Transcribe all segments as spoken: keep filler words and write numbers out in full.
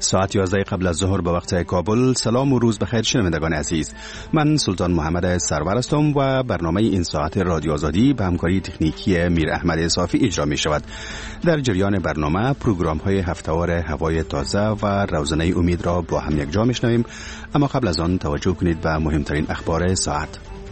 ساعت یازده قبل از ظهر به وقت کابل. سلام و روز بخیر شنوندگان عزیز. من سلطان محمد سرور هستم و برنامه این ساعت رادیو آزادی به همکاری تکنیکی میر احمد صافی اجرا می شود. در جریان برنامه پروگرام های هفته‌وار هوای تازه و روزانه امید را با هم یک جا میشنویم، اما قبل از آن توجه کنید به مهمترین اخبار ساعت.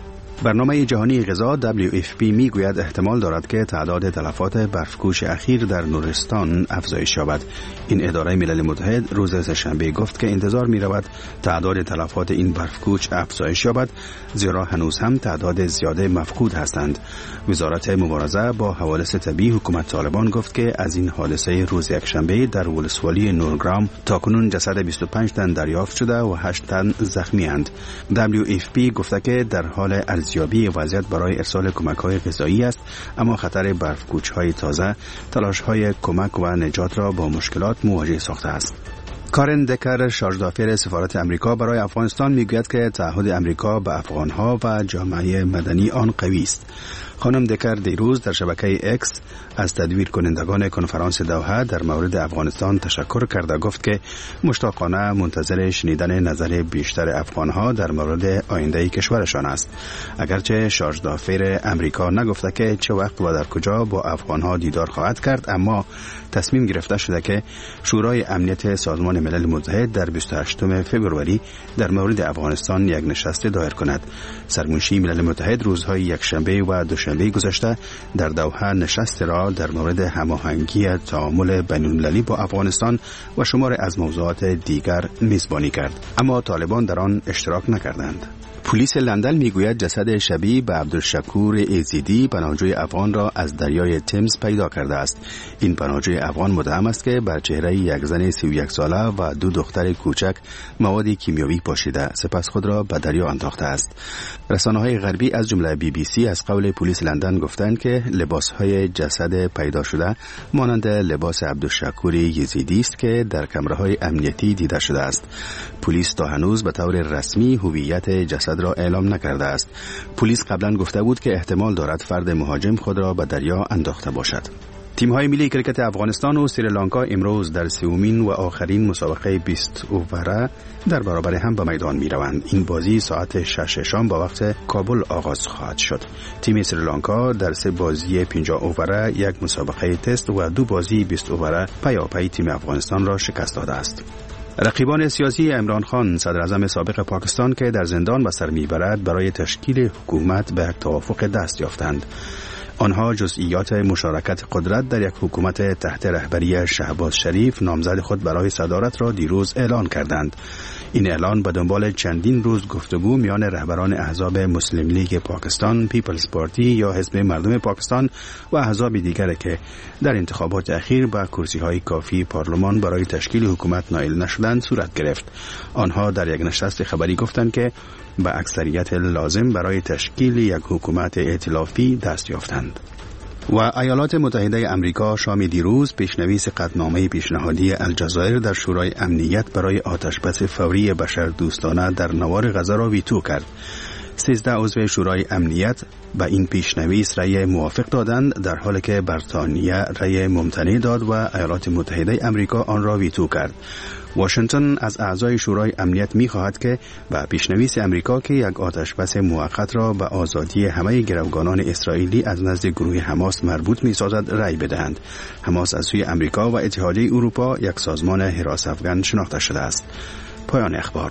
برنامه جهانی غذا دبلیو اف پی می گوید احتمال دارد که تعداد تلفات برفکوش اخیر در نورستان افزایش یابد. این اداره ملل متحد روز سه‌شنبه گفت که انتظار می رود تعداد تلفات این برفکوچ افزایش یابد، زیرا هنوز هم تعداد زیاده مفقود هستند. وزارت مبارزه با حوادث طبیعی حکومت طالبان گفت که از این حادثه روز یکشنبه در ولسوالی نورگرام تاکنون جسد بیست و پنج تن دریافت شده و هشت تن زخمی اند. دبلیو اف پی گفته که در حال ارزیابی وضعیت برای ارسال کمک‌های غذایی است، اما خطر برفکوچ‌های تازه تلاش‌های کمک و نجات را با مشکلات مواجه ساخته است. کارن دکر، شارژدافر سفارت امریکا برای افغانستان، میگوید که تعهد امریکا به افغانها و جامعه مدنی آن قوی است. خانم دکر دیروز در شبکه اکس از تدویر کنندگان کنفرانس دوحه در مورد افغانستان تشکر کرده گفت که مشتاقانه منتظر شنیدن نظر بیشتر افغانها در مورد آینده کشورشان است. اگرچه شارژدافر امریکا نگفته که چه وقت و در کجا با افغانها دیدار خواهد کرد، اما تصمیم گرفته شده که شورای امنیت سازمان ملل متحد در بیست و هشتم فوریه در مورد افغانستان یک نشست دایر کند. سرمنشی ملل متحد روزهای یکشنبه و دوشنبه گذشته در دوحه نشست را در مورد هماهنگی تعامل بین‌المللی با افغانستان و شمار از موضوعات دیگر میزبانی کرد، اما طالبان در آن اشتراک نکردند. پلیس لندن میگوید جسد شبیه به عبدالشکور ایزیدی، پناهجوی افغان را از دریای تمز پیدا کرده است. این پناهجوی افغان متهم است که بر چهره یک زن سی و یک ساله و دو دختر کوچک مواد کیمیایی پاشیده سپس خود را به دریا انداخته است. رسانه‌های غربی از جمله بی بی سی از قول پلیس لندن گفتند که لباس‌های جسد پیدا شده مانند لباس عبدالشکور یزیدی است که در کامراهای امنیتی دیده شده است. پلیس تا هنوز به طور رسمی هویت جسد را اعلام نکرده است. پلیس قبلا گفته بود که احتمال دارد فرد مهاجم خود را به دریا انداخته باشد. تیم‌های ملی کرکت افغانستان و سریلانکا امروز در سومین و آخرین مسابقه بیست اووره در برابر هم به میدان می‌روند. این بازی ساعت شش شام با وقت کابل آغاز خواهد شد. تیم سریلانکا در سه بازی پنجاه اووره، یک مسابقه تست و دو بازی بیست اووره پیاپی تیم افغانستان را شکست داده است. رقیبان سیاسی عمران خان، صدر اعظم سابق پاکستان که در زندان به سر میبرد، برای تشکیل حکومت به توافق دست یافتند. آنها جزئیات مشارکت قدرت در یک حکومت تحت رهبری شهباز شریف نامزد خود برای صدارت را دیروز اعلان کردند. این اعلان به دنبال چندین روز گفتگو میان رهبران احزاب مسلم لیگ پاکستان، پیپلز پارتی یا حزب مردم پاکستان و احزاب دیگر که در انتخابات اخیر با کرسی‌های کافی پارلمان برای تشکیل حکومت نائل نشدند صورت گرفت. آنها در یک نشست خبری گفتند که به اکثریت لازم برای تشکیل یک حکومت ائتلافی دست یافتند. و ایالات متحده امریکا شام دیروز پیشنویس قطعنامه پیشنهادی الجزایر در شورای امنیت برای آتشبس فوری بشردوستانه در نوار غزه را ویتو کرد. سیزده عضو شورای امنیت به این پیشنویس رأی موافق دادند، در حالی که بریتانیا رأی ممتنع داد و ایالات متحده امریکا آن را ویتو کرد. واشنگتن از اعضای شورای امنیت می خواهد که به پیشنویس امریکا که یک آتشبس موقت را به آزادی همه گروگانان اسرائیلی از نزد گروه حماس مربوط می سازد رأی بدهند. حماس از سوی امریکا و اتحادیه اروپا یک سازمان حراس افغان شناخته شده است. پایان اخبار.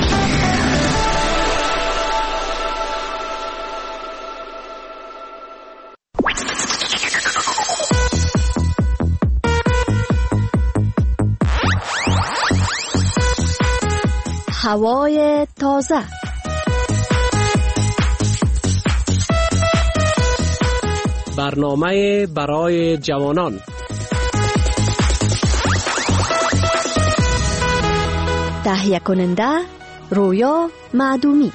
هوای تازه. برنامه برای جوانان. تهیه کننده رویا معدومی.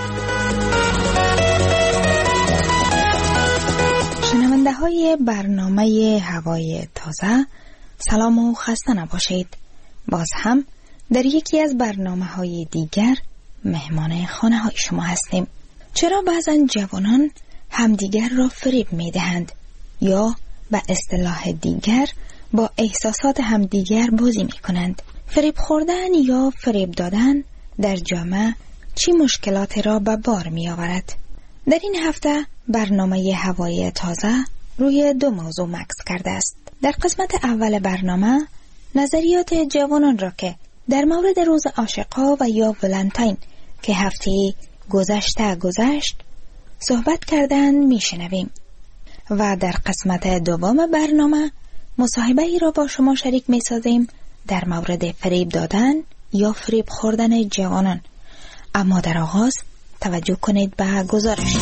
شنونده های برنامه هوای تازه، سلام و خسته نباشید. باز هم در یکی از برنامه های دیگر مهمان خانه های شما هستیم. چرا بعضا جوانان همدیگر را فریب می دهند یا به اصطلاح دیگر با احساسات همدیگر بازی می کنند؟ فریب خوردن یا فریب دادن در جامعه چی مشکلاتی را به بار می آورد؟ در این هفته برنامه هوای تازه روی دو موضوع مکث کرده است. در قسمت اول برنامه نظریات جوانان را که در مورد روز عاشقا و یا ولنتاین که هفته گذشته گذشت صحبت کردن می شنویم و در قسمت دوم برنامه مصاحبه ای را با شما شریک می سازیم در مورد فریب دادن یا فریب خوردن جوانان. اما در آغاز توجه کنید به گزارش.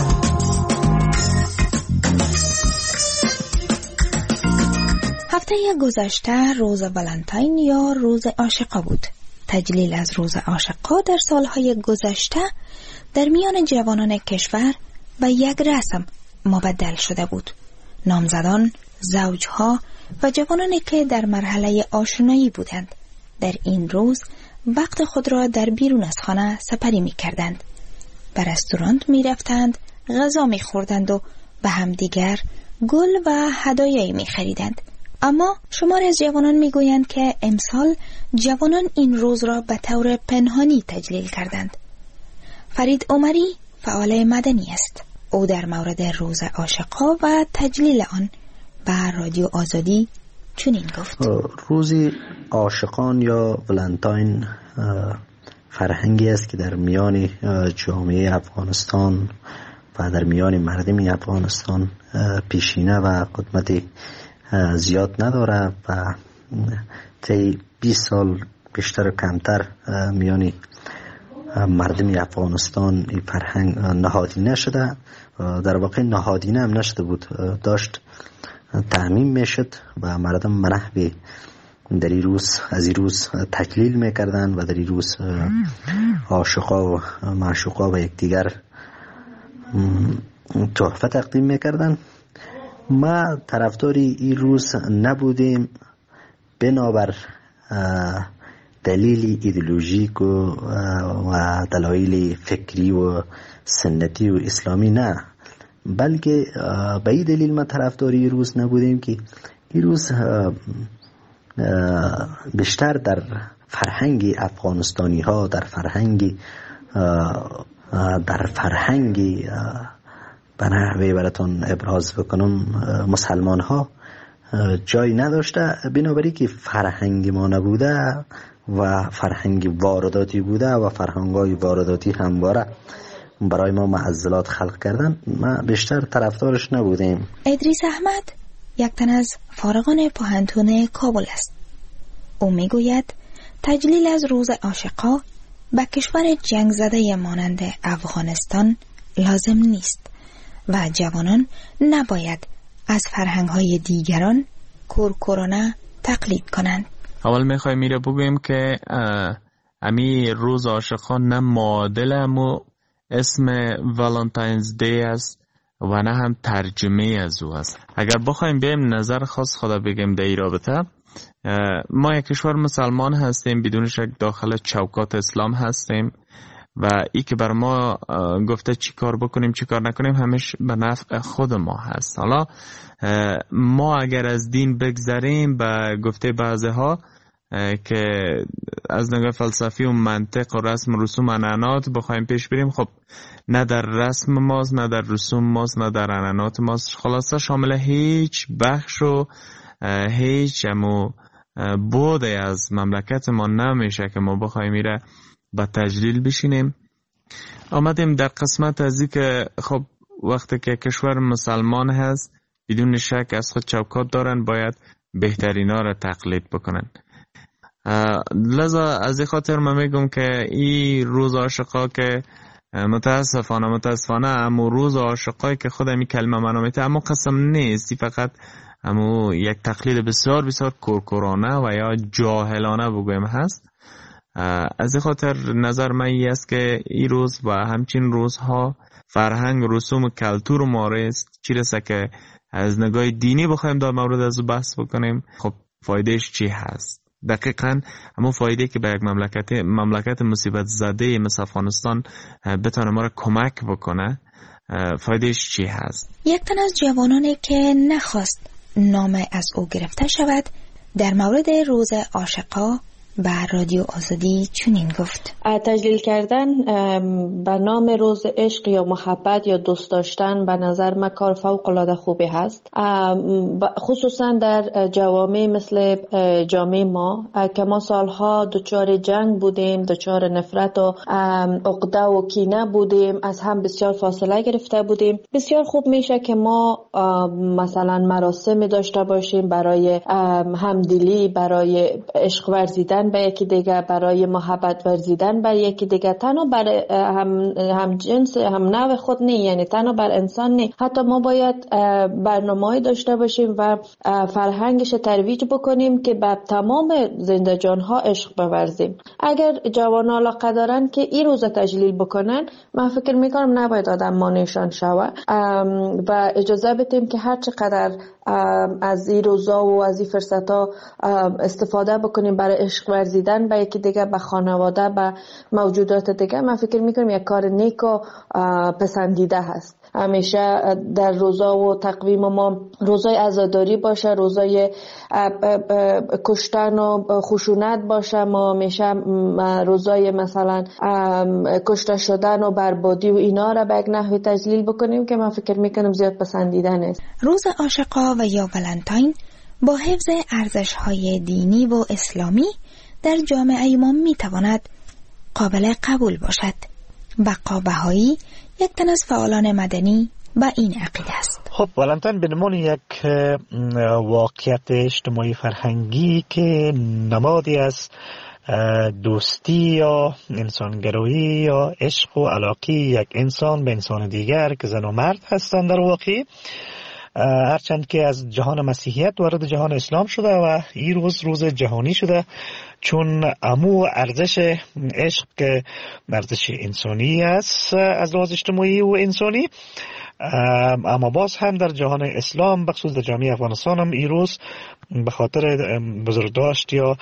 هفته گذشته روز ولنتاین یا روز عاشقا بود. تجلیل از روز عاشقا در سالهای گذشته در میان جوانان کشور به یک رسم مبدل شده بود. نامزدان، زوجها و جوانانی که در مرحله آشنایی بودند در این روز وقت خود را در بیرون از خانه سپری می کردند. به رستوران می رفتند، غذا می خوردند و به همدیگر گل و هدایایی می خریدند. اما شمار از جوانان می گویند که امسال جوانان این روز را به طور پنهانی تجلیل کردند. فرید عمری فعال مدنی است. او در مورد روز عاشقا و تجلیل آن به رادیو آزادی چنین گفت: روز عاشقان یا ولنتاین فرهنگی است که در میان جامعه افغانستان و در میان مردم افغانستان پیشینه و قدمت زیاد نداره و طی بیست سال بیشتر و کمتر میان مردم افغانستان این فرهنگ نهادینه شده. در واقع نهادینه هم نشده بود، داشت تعمیم میشد و مردم منحوی در این روز از این روز تجلیل میکردن و در این روز عاشقا و معشوقا و یکدیگر تحفه تقدیم میکردن. ما طرفداری این روز نبودیم بنابر دلیل ایدئولوژیک و دلایل فکری و سنتی و اسلامی نه، بلکه به این دلیل ما طرفداری روز نبودیم که این روز بیشتر در فرهنگ افغانستانی ها در فرهنگ در فرهنگ به نحوه براتون ابراز بکنم مسلمان ها جای نداشته، بنابراین که فرهنگ ما نبوده و فرهنگ وارداتی بوده و فرهنگای وارداتی همواره برای ما معضلات خلق کردن، ما بیشتر طرفدارش نبودیم. ادریس احمد یک تن از فارغان پوهنتون کابل است. او میگوید تجلیل از روز عاشقا به کشور جنگ زده مانند افغانستان لازم نیست و جوانان نباید از فرهنگ‌های دیگران کورکورانه تقلید کنند. اول میخوای میره بگویم که امی روز عاشقان نه معادل امو اسم والنتاینز دی است و نه هم ترجمه از او است. اگر بخوایم بیم نظر خاص خدا بگیم در این رابطه، ما یک کشور مسلمان هستیم، بدون شک داخل چوکات اسلام هستیم و ای که بر ما گفته چی کار بکنیم چی کار نکنیم همش به نفع خود ما هست. حالا ما اگر از دین بگذریم به گفته بعضی ها که از نگاه فلسفی و منطق و رسم و رسوم عنعنات بخوایم پیش بریم، خب نه در رسم ماست نه در رسوم ماست نه در عنعنات ماست، خلاصه شامل هیچ بخش و هیچ امو بوده از مملکت ما نمیشه که ما بخوایم میره با تجلیل بشینیم. آمدیم در قسمت از این که خب وقتی که کشور مسلمان هست بدون شک از خود چوکات دارن، باید بهترین ها را تقلید بکنن. لذا از این خاطر من میگم که این روز عاشقا که متاسفانه متاسفانه اما روز عاشقایی که خود می کلمه منو میته اما قسم نیست، فقط اما یک تقلید بسیار بسیار کورکورانه و یا جاهلانه بگویم هست. از این خاطر نظر من ای است که این روز و همچین روزها فرهنگ رسوم و کلتور مارست چی رسه که از نگاه دینی بخوایم در مورد از بحث بکنیم، خب فایدهش چی هست؟ دقیقاً همون فایده که به یک مملکت مملکت مصیبت زده مثل افغانستان بتونه ما را کمک بکنه، فایدهش چی هست؟ یک تن از جوانانی که نخواست نام از او گرفته شود در مورد روز عاشقا به رادیو آزادی چنین گفت: تجلیل کردن به نام روز عشق یا محبت یا دوست داشتن به نظر من کار فوق العاده خوبی هست، خصوصا در جوامع مثل جامعه ما که ما سالها دچار جنگ بودیم، دچار نفرت و عقده و کینه بودیم، از هم بسیار فاصله گرفته بودیم. بسیار خوب میشه که ما مثلا مراسم داشته باشیم برای همدلی، برای عشق ورزیدن به یکی دیگه، برای محبت ورزیدن بر یکی دیگه، تنها بر هم, هم جنس هم نوع خود نه، یعنی تنها بر انسان نه، حتی ما باید برنامه‌ای داشته باشیم و فرهنگش ترویج بکنیم که به تمام زنده جانها عشق بورزیم. اگر جوان علاقه دارن که این روز تجلیل بکنن، من فکر میکنم نباید آدم مانعشان شوه و اجازه بدیم که هر چقدر از این روزا و از این فرصتا استفاده بکنیم برای عشق ورزیدن به یکی دیگه، به خانواده، به موجودات دیگه. من فکر میکنم یک کار نیک و پسندیده هست. همیشه در روزا و تقویم ما روزای عزاداری باشه، روزای کشتن و خشونت باشه، ما همیشه روزای مثلا کشته شدن و بربادی و اینا را به یک نحوی تجلیل بکنیم که من فکر میکنم زیاد پسندیده نیست. روز عاشقا و یا ولنتاین با حفظ ارزش‌های دینی و اسلامی در جامعه ما میتواند قابل قبول باشد. بقا بهایی یک تن از فعالان مدنی با این عقیده است. خب ولنتاین به نمونه یک واقعیت اجتماعی فرهنگی که نمادی از دوستی یا انسانگرایی یا عشق و علاقه یک انسان به انسان دیگر که زن و مرد هستند در واقع، هرچند که از جهان مسیحیت وارد جهان اسلام شده و این روز روز جهانی شده، چون امو ارزش عشق که ارزش انسانی است از لحاظ اجتماعی و انسانی، اما باز هم در جهان اسلام بخصوص در جامعه افغانستان هم این روز به خاطر بزرگداشت یا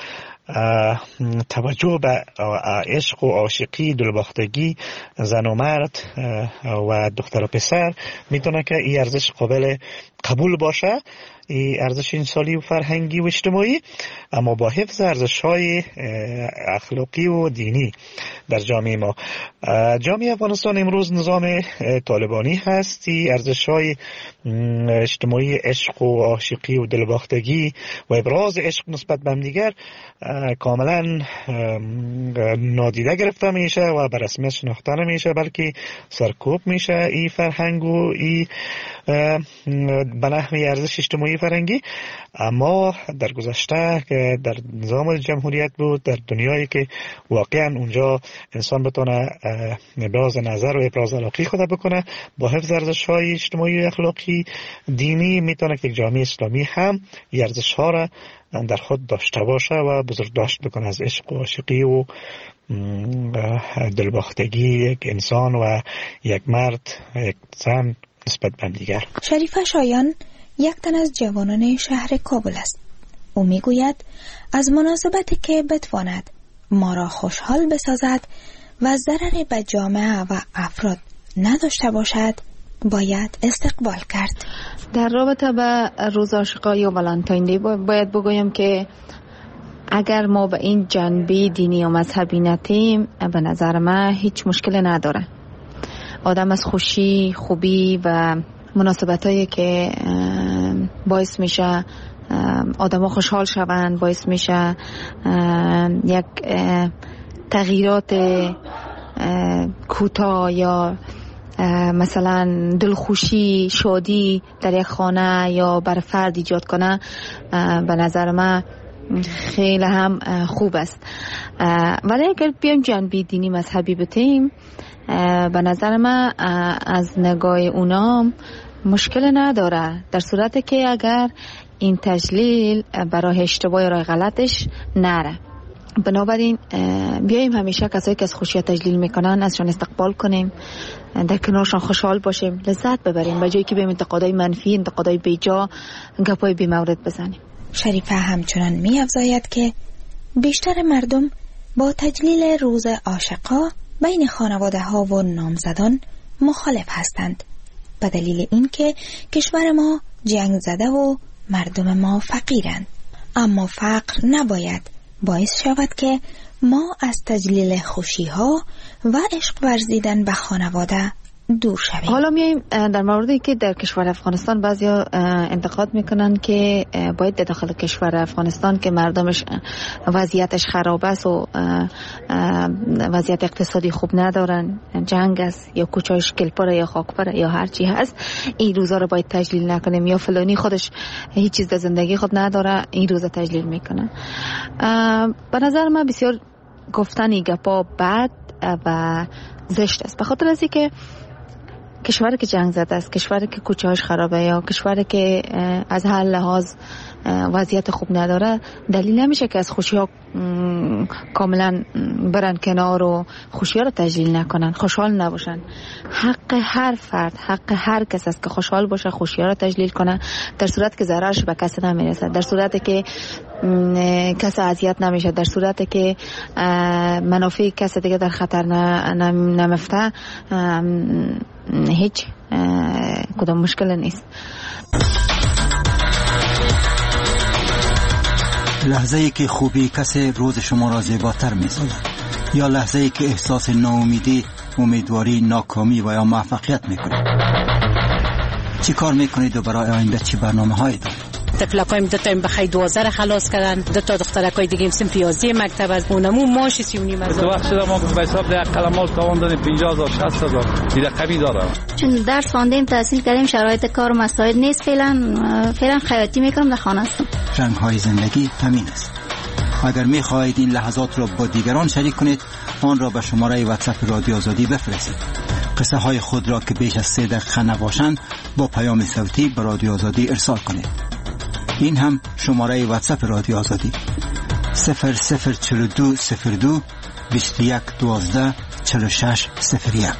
توجه به عشق و عاشقی، دلباختگی زن و مرد و دختر و پسر میتونه که این ارزش قابل قبول باشه، این ارزش انسانی و فرهنگی و اجتماعی، اما با حفظ ارزش‌های اخلاقی و دینی در جامعه ما. جامعه افغانستان امروز نظام طالبانی هست. ارزش‌های اجتماعی عشق و عاشقی و دلباختگی و ابراز عشق نسبت به همدیگر کاملا نادیده گرفته میشه و به رسمیت شناخته نمیشه، بلکه سرکوب میشه این فرهنگ و این به نحو ارزش اجتماعی فرهنگی. اما در گذشته که در نظام جمهوریت بود، در دنیایی که واقعا اونجا انسان بتونه ابراز نظر و ابراز علاقه خود بکنه با حفظ ارزش‌های اجتماعی و اخلاقی دینی، میتونه که جامعه اسلامی هم ارزش‌ها را در خود داشته باشه و بزرگداشت بکنه از عشق و عاشقی و دلباختگی یک انسان و یک مرد یک زن نسبت به دیگر. شریفه شایان یک تن از جوانان شهر کابل است. او میگوید از مناسبتی که بتواند ما را خوشحال بسازد و ضرری به جامعه و افراد نداشته باشد باید استقبال کرد. در رابطه به روز عاشقا یا ولنتاین دی باید بگویم که اگر ما به این جنبه دینی و مذهبی نتیم، به نظر من هیچ مشکل نداره. آدم از خوشی، خوبی و مناسبتایی که باعث میشه آدم ها خوشحال شوند، باعث میشه یک تغییرات کوتاه یا مثلا دلخوشی، شادی در یک خانه یا بر فرد ایجاد کنه، به نظر من خیلی هم خوب است. ولی اگر بیایم جنبه دینی مذهبی بتیم، به نظر من از نگاه اونا مشکل نداره، در صورتی که اگر این تجلیل برای اشتباه یا راه غلطش نره. بنابراین بیاییم همیشه کسایی که از خوشی تجلیل میکنن ازشان استقبال کنیم، در کنارشان خوشحال باشیم، لذت ببریم، به جایی که بیم انتقادای منفی، انتقادای بیجا، گپای بی مورد بزنیم. شریفه همچنان می افزاید که بیشتر مردم با تجلیل روز عاشقا بین خانواده ها و نامزدان مخالف هستند، به دلیل اینکه کشور ما جنگ زده و مردم ما فقیرند. اما فقر نباید باعث شود که ما از تجلیل خوشی ها و عشق ورزیدن به خانواده دور شویم. حالا میایم در موردی که در کشور افغانستان بعضیا انتقاد میکنن که باید در داخل کشور افغانستان که مردمش وضعیتش خراب است و وضعیت اقتصادی خوب ندارن، جنگ است یا کوچه‌اش کلپره یا خاکپره یا هر چی هست، این روزا رو باید تجلیل نکنیم، یا فلانی خودش هیچ چیز در زندگی خود نداره این روزا تجلیل میکنه. به نظر من بسیار گفتن گپا بد و زشت است، به خاطر از اینکه کشوری که جنگ زده است، کشوری که کوچه‌اش خرابه یا کشوری که از هر لحاظ وضعیت خوب نداره، دلیل نمیشه که از خوشی‌ها کاملا برن کنار و خوشی‌ها رو تجلیل نکنن، خوشحال نباشن. حق هر فرد، حق هر کس است که خوشحال باشه، خوشی‌ها رو تجلیل کنه، در صورت که ضررش به کسی نمیرسه، در صورتی که کسی اذیت نمیشه، در صورتی که منافع کسی دیگه در خطر نمیفته، هیچ کدام مشکل نیست. لحظه ای که خوبی کسی روز شما را زیباتر می‌سازد، یا لحظه ای که احساس ناامیدی، امیدواری، ناکامی و یا موفقیت می‌کنید. چی کار می‌کنید و برای آینده چی برنامه‌هایی دارید؟ طفلکایم دو تا بخای دوازده را خلاص کردن، دو تا دخترکای دیگه هم سن پیازی مکتب از اونمو ماش سی و نیم هزار. تو وقت ما به حساب ده قلماش تاوان دادیم پنجاه هزار شصت هزار دیگه کمی دارم. چون درس خواندیم تحصیل کردیم، شرایط کار مساعد نیست، فعلا فعلا خیاطی میکنم، در خانه هستم. رنگ‌های زندگی همین است. اگر می‌خواهید این لحظات را با دیگران شریک کنید، آن را به شماره واتساپ رادیو آزادی بفرستید. قصه های خود را که بیش از سه دقیقه نباشند با پیام صوتی به رادیو آزادی ارسال کنید. این هم شماره واتساپ رادیو آزادی صفر صفر چهل و دو صفر دو بیست و یک دوازده چهل و شش صفر یک.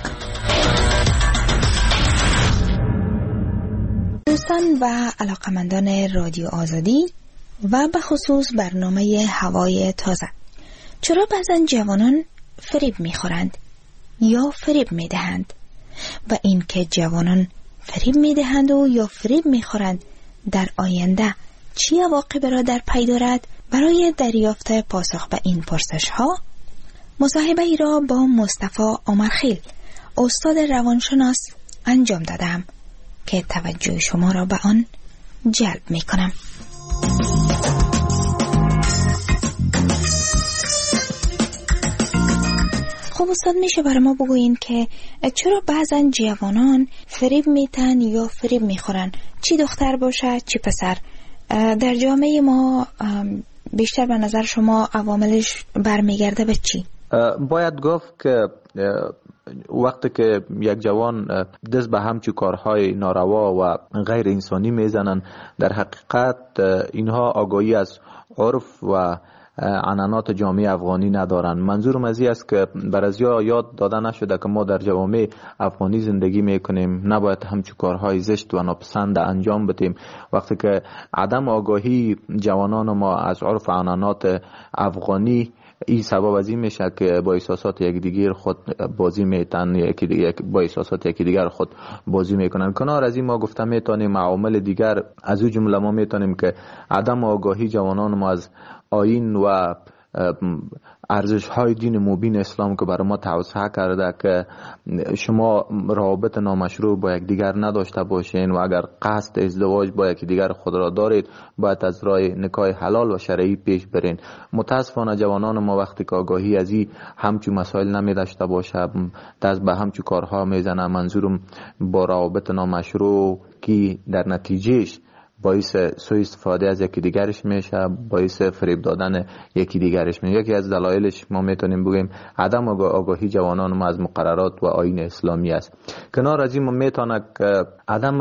دوستان و علاقمندان رادیو آزادی و به خصوص برنامه هوای تازه، چرا بعضن جوانان فریب میخورند یا فریب میدهند و این که جوانان فریب میدهند و یا فریب میخورند در آینده چی عواقب را در پی دارد؟ برای دریافت پاسخ به این پرسش ها مصاحبه ای را با مصطفی عمرخیل، استاد روانشناس انجام دادم که توجه شما را به آن جلب می کنم. خب استاد، میشه برای ما بگوین که چرا بعضن جوانان فریب میتن یا فریب میخورن، چی دختر باشه چی پسر؟ در جامعه ما بیشتر به نظر شما عواملش برمیگرده به چی؟ باید گفت که وقتی که یک جوان دست به همچون کارهای ناروا و غیر انسانی میزنن، در حقیقت اینها آگاهی از عرف و عنعنات جامعه افغانی ندارن. منظورم از این است که برازیا یاد داده نشده که ما در جوامع افغانی زندگی میکنیم، نباید همچون کارهای زشت و ناپسند انجام بدیم. وقتی که عدم آگاهی جوانان ما از عرف و عنعنات افغانی این سبب از این میشه که با احساسات یکدیگر خود بازی میتن، یکی دیگر با احساسات یکی دیگر خود بازی میکنن. کنار از این ما گفته میتونیم عوامل دیگر از او جمله ما میتونیم که عدم آگاهی جوانان ما از آیین و ارزش های دین مبین اسلام که برای ما توصیه کرده که شما روابط نامشروع با یک دیگر نداشته باشین و اگر قصد ازدواج با یک دیگر خود را دارید باید از راه نکاح حلال و شرعی پیش برین. متاسفانه جوانان ما وقتی که آگاهی از این همچون مسائل نمی داشته باشه دست به همچون کارها میزنه. منظورم با روابط نامشروع که در نتیجهش باعث سوء استفاده از یکی دیگرش میشه، باعث فریب دادن یکی دیگرش میشه. یکی از دلایلش ما میتونیم بگیم عدم آگاهی جوانان ما از مقررات و آیین اسلامی است. کنار از این ما میتونه که عدم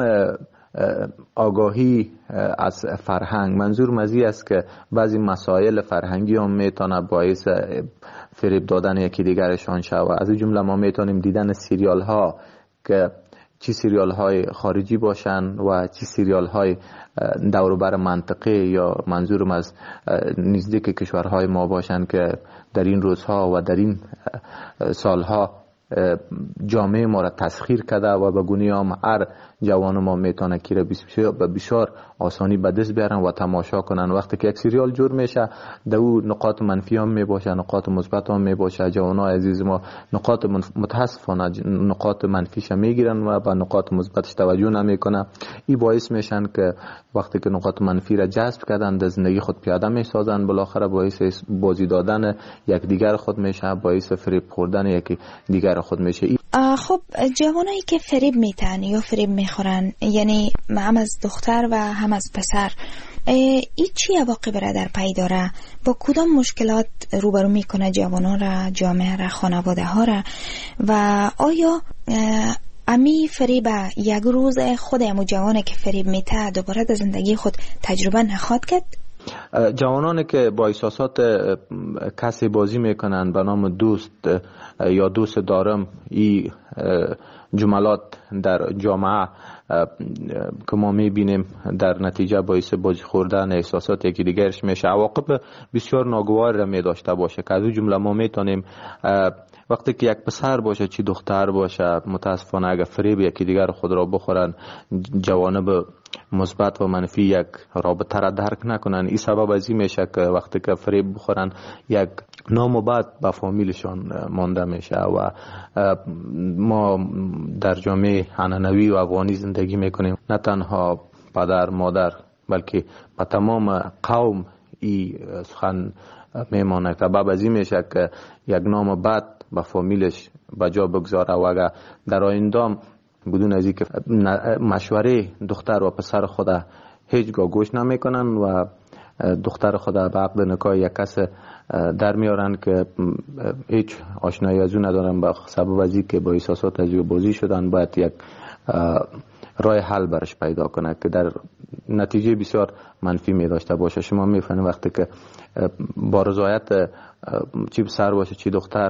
آگاهی از فرهنگ، منظور از این است که بعضی مسائل فرهنگی هم میتونه باعث فریب دادن یکی دیگرشان شود. از این جمله ما میتونیم دیدن سریال ها که چی سریال های خارجی باشن و چی سریال های دوروبر منطقه یا منظورم از نزدیک کشورهای ما باشن که در این روزها و در این سالها جامعه ما را تسخیر کرده و به گونه هم هر جوان ما میتونه که به بسیار آسانی به دست بیارن و تماشا کنن. وقتی که یک سریال جور میشه در او نقاط منفی هم میباشه، نقاط مثبت هم میباشه. جوانای عزیز ما نقاط متاسفانه نقاط منفیش میگیرن و به نقاط مثبتش توجه نمیکنه. این باعث میشن که وقتی که نقاط منفی را جذب کردن در زندگی خود پیاده میسازن، بالاخره باعث بازی دادن یک دیگر خود میشه، باعث فریب خوردن یک دیگر خود میشه. خب جوانایی که فریب میتن یا فریب میخورن، یعنی هم از دختر و هم از پسر، این چی عواقب را در پی داره؟ با کدام مشکلات روبرو میکنه جوانا را، جامعه را، خانواده ها را؟ و آیا امی فریب یک روز خود امو جوانه که فریب میته دوباره در زندگی خود تجربه نخواد کرد؟ جوانانی که با احساسات کسی بازی میکنن به نام دوست یا دوست دارم، این جملات در جامعه که ما میبینیم در نتیجه باعث بازی خوردن احساسات یکی دیگرش میشه، عواقب بسیار ناگوار را میداشته باشه. که از اون جمله ما میتونیم وقتی که یک پسر باشه چی دختر باشه، متاسفانه اگر فریب یکی دیگر خود را بخورن، جوانب مثبت و منفی یک رابطه را درک نکنن، این سبب از این میشه که وقتی که فریب بخورن یک نام و بد به فامیلشان مانده میشه. و ما در جامعه عنعنوی و افغانی زندگی میکنیم، نه تنها پدر مادر بلکه به تمام قوم این سخن میمانه. سبب از این میشه که یک نام بد به فامیلش بجا بگذاره و اگر در آیندام بدون از اینکه مشوره دختر و پسر خود هیچگاه گوش نمیکنن و دختر خود به عقد نکاح یک کس در میارن که هیچ آشنایی از اون ندارن، به سبب از اینکه با احساسات از بازی شدن، باید یک راه حل برش پیدا کنه که در نتیجه بسیار منفی می داشته باشه. شما میفهمید وقتی که با رضایت چی پسر باشه چی دختر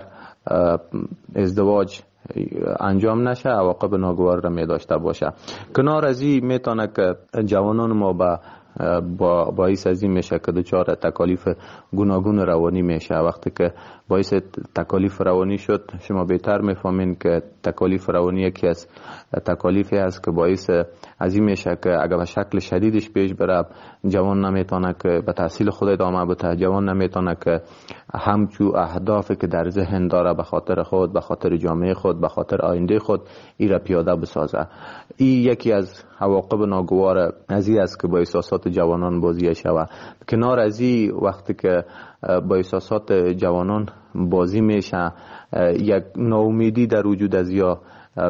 ازدواج انجام نشه، عواقب ناگوار را می داشته باشه. کنار از این میتونه که جوانان ما با با باعث از این میشه که دچار تکالیف گوناگون روانی میشه. وقتی که باعث تکالیف روانی شد، شما بهتر میفهمین که تکالیف روانی یکی از تکالیفی است که باعث از این میشه که اگر به شکل شدیدش پیش بره، جوان نمیتونه که به تحصیل خود ادامه بده، جوان نمیتونه که همچو اهدافی که در ذهن داره به خاطر خود، به خاطر جامعه خود، به خاطر آینده خود ای را پیاده بسازه. این یکی از عواقب ناگوار از این است که با احساسات جوانان بازی شود. کنار از این وقتی که با احساسات جوانان بازی میشه، یک ناامیدی در وجود از یا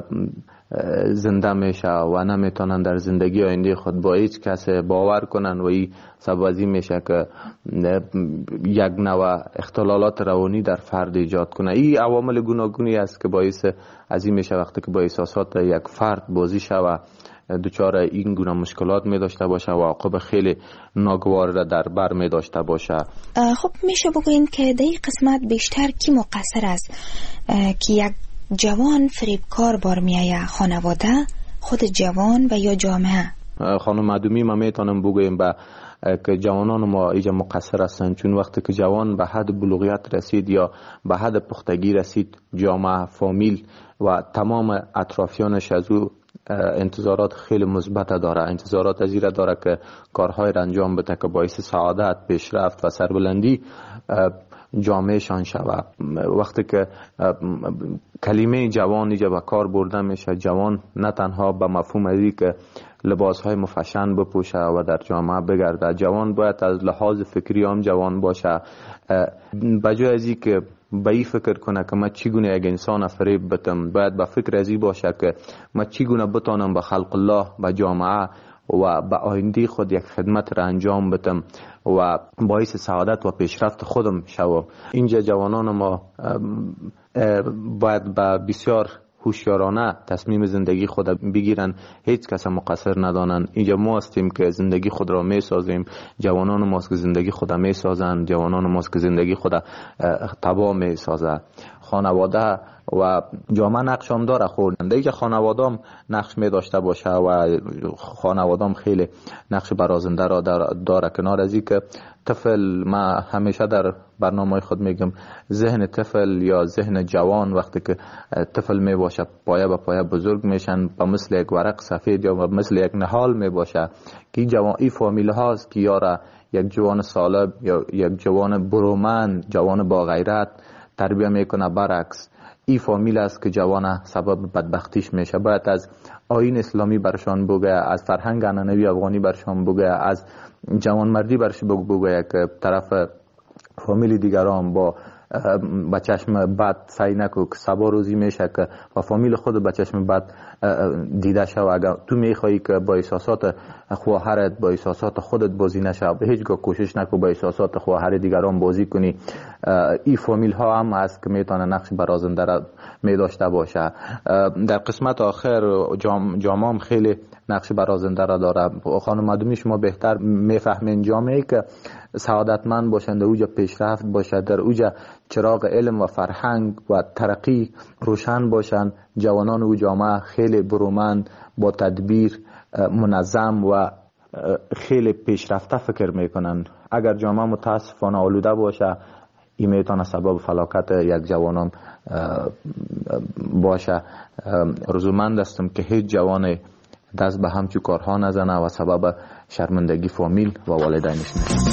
زنده میشه و نمیتونن در زندگی آینده خود با هیچ کس باور کنن و این سبب از این میشه که یک نوع اختلالات روانی در فرد ایجاد کنه. این عوامل گوناگونی است که باعث از این میشه وقتی که با احساسات یک فرد بازی شود دچار این گونه مشکلات می داشته باشه و عواقب خیلی ناگوار را در بر می داشته باشه. خب میشه بگوین که در این قسمت بیشتر کی مقصر است که یک جوان فریبکار بار میایه؟ خانواده، خود جوان و یا جامعه؟ خانم معدومی ما میتونم بگویم با که جوانان ما ایجا مقصر هستند، چون وقتی که جوان به حد بلوغیت رسید یا به حد پختگی رسید، جامعه، فامیل و تمام اطرافیانش از او انتظارات خیلی مثبت داره، انتظارات از این داره که کارهای را انجام بده که باعث سعادت، پیشرفت و سربلندی جامعه شان شود. وقتی که کلمه جوان اینجا به کار برده میشه، جوان نه تنها به مفهوم ازی که لباس های مفشن بپوشه و در جامعه بگرده، جوان باید از لحاظ فکری هم جوان باشه، بجای ازی که به این فکر کنه که من چگونه یک انسان فریب بتم، باید به فکر ازی باشه که من چگونه بتانم به خلق الله، به جامعه و به آینده خود یک خدمت را انجام بدم و باعث سعادت و پیشرفت خودم شوم. اینجا جوانان ما باید به بسیار هوشیارانه تصمیم زندگی خود بگیرن، هیچ کس مقصر ندانن. اینجا ما هستیم که زندگی خود را می سازیم، جوانان ماست که زندگی خود می سازن، جوانان ماست که زندگی خود تباه می سازه. خانواده و جامعه نقش هم داره. خورنده که خانواده هم نقش می داشته باشه و خانواده هم خیلی نقش برازنده را داره. کنار از این که طفل، ما همیشه در برنامه خود میگم ذهن طفل یا ذهن جوان وقتی که طفل می باشه پایه به پایه بزرگ میشن، به مثل یک ورق سفید یا به مثل یک نهال می باشه که این جوان این فامیل هاست که یاره یک جوان سالب یا یک جوان برومند، جوان با غیرت تربیه میکنه. برعکس این فامیل است که جوان سبب بدبختیش میشه. باید از آیین اسلامی برشان بگه، از فرهنگ عنعنوی افغانی برشان بگه، از جوان مردی برش بگه که طرف فامیل دیگران با با چشم بد سعی نکو که سبا روزی میشه که و فامیل خود با چشم بد دیده شو. اگر تو میخوایی که با احساسات خواهرت با احساسات خودت بازی نشه، به هیچگاه کوشش نکو با احساسات خواهر دیگران بازی کنی. این فامیل ها هم هست که میتونه نقش برازنده را می داشته باشه. در قسمت آخر جام جامعه خیلی نقش برازنده را داره. خانم مدومی شما بهتر میفهمین جامعه که سعادتمند باشند، در اوجا پیشرفت باشد، در اوجا چراغ علم و فرهنگ و ترقی روشن باشند، جوانان او جامعه خیلی برومند، با تدبیر، منظم و خیلی پیشرفته فکر میکنن. اگر جامعه متاسفانه آلوده باشه، این میتونه سبب فلاکت یک جوانان باشه. رزومند هستم که هیچ جوان دست به همچو کارها نزنه و سبب شرمندگی فامیل و والدینش نشه.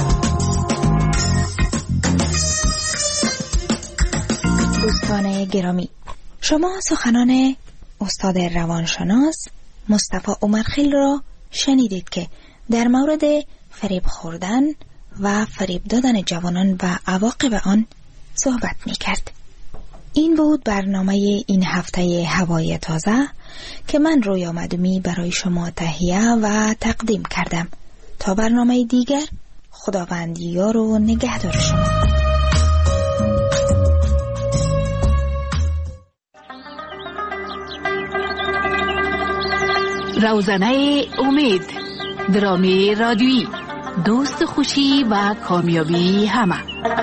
دوستان گرامی، شما سخنان استاد روانشناس مصطفی عمرخیل را شنیدید که در مورد فریب خوردن و فریب دادن جوانان و عواقب آن صحبت می کرد. این بود برنامه این هفته هوای تازه که من رویا مدومی برای شما تهیه و تقدیم کردم. تا برنامه دیگر، خداوند یار و نگهدار شما. روزنه امید، درامی رادیویی، دوست خوشی و کامیابی همه.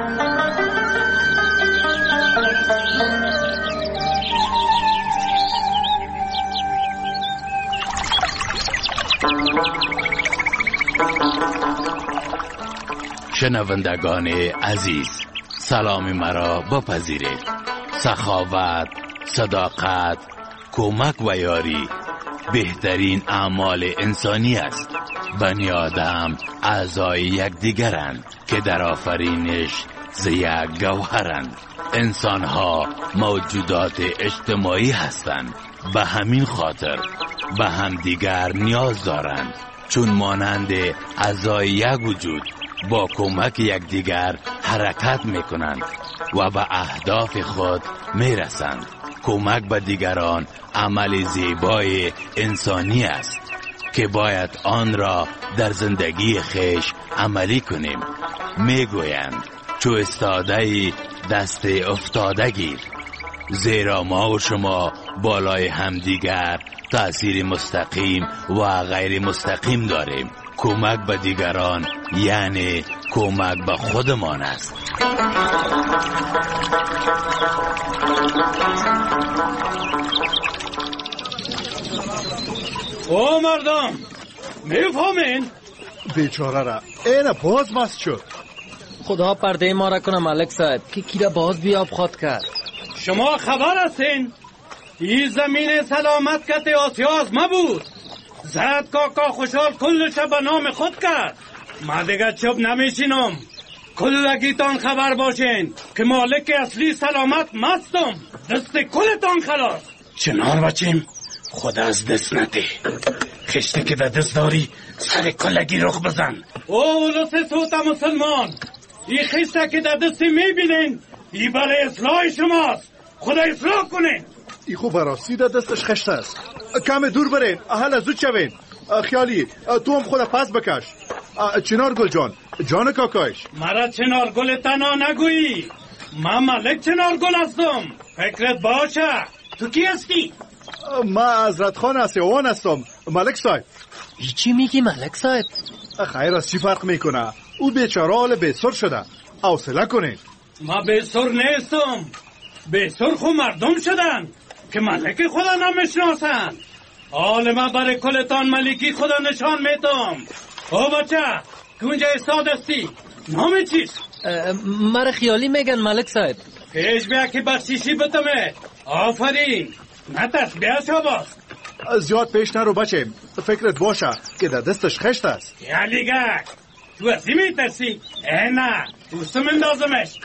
شنوندگان عزیز، سلام مرا بپذیرید. سخاوت، صداقت، کمک و یاری بهترین اعمال انسانی است. بنی آدم اعضای یکدیگرند که در آفرینش ز یک گوهرند. انسانها موجودات اجتماعی هستند، به همین خاطر به همدیگر نیاز دارند. چون مانند اعضای یک وجود با کمک یکدیگر حرکت میکنند و به اهداف خود میرسند. کمک به دیگران عمل زیبای انسانی است که باید آن را در زندگی خویش عملی کنیم. میگویند چو استاده دست افتاده گیر، زیرا ما و شما بالای همدیگر تأثیر مستقیم و غیر مستقیم داریم. کمک به دیگران یعنی کمک به خودمان است. او مردم میفهمین؟ بیچاره را اینه باز مست شد. خدا پرده ما را کنه ملک صاحب که کیره باز بیاب خود کرد. شما خبر هستین؟ این زمین سلامت کت آسیاز ما بود. زد کاکا خوشحال کلش به نام خود کرد. ما دیگه چوب نمیشینم. کلگیتان خبر باشین که مالک اصلی سلامت مستم. دست کلتان خلاص. چنار بچیم خود از دست نده. خشته که در دست داری سر کلگی رخ بزن. او اولوس سوت مسلمان، این خشته که در دستی میبینین این برای اصلاح شماست. خدا اصلاح کنه. ای خوب براستی در دستش خشته است. کم دور برین، احل زود شوین. خیالی تو هم خود پس بکش. چنار گل جان، جان کاکایش. مرا چنار گل تنها نگویی. من ملک چنار گل هستم. فکرت باشه. تو کی هستی؟ من حضرت خان اسیوان هستم ملک صاحب. ای چی میگی ملک صاحب؟ خیر از چی فرق میکنه؟ او بیچاره حال بیسر شده. حوصله کنین. ما بیسر نیستم. به سرخ و مردم شدن که ملک خدا نمیشناسن. حال من برای کلتان ملکی خدا نشان میتم. او بچه کونجا استاد استی نام چیست؟ مرا خیالی میگن ملک صاحب. پیش بیا که بخشیشی بتمه. آفرین نترس بیا شاباست. زیاد پیش نرو بچه، فکرت باشه که در دستش خشت است. یالیگه تو ازی میترسی؟ اه نه دوستم اندازمش.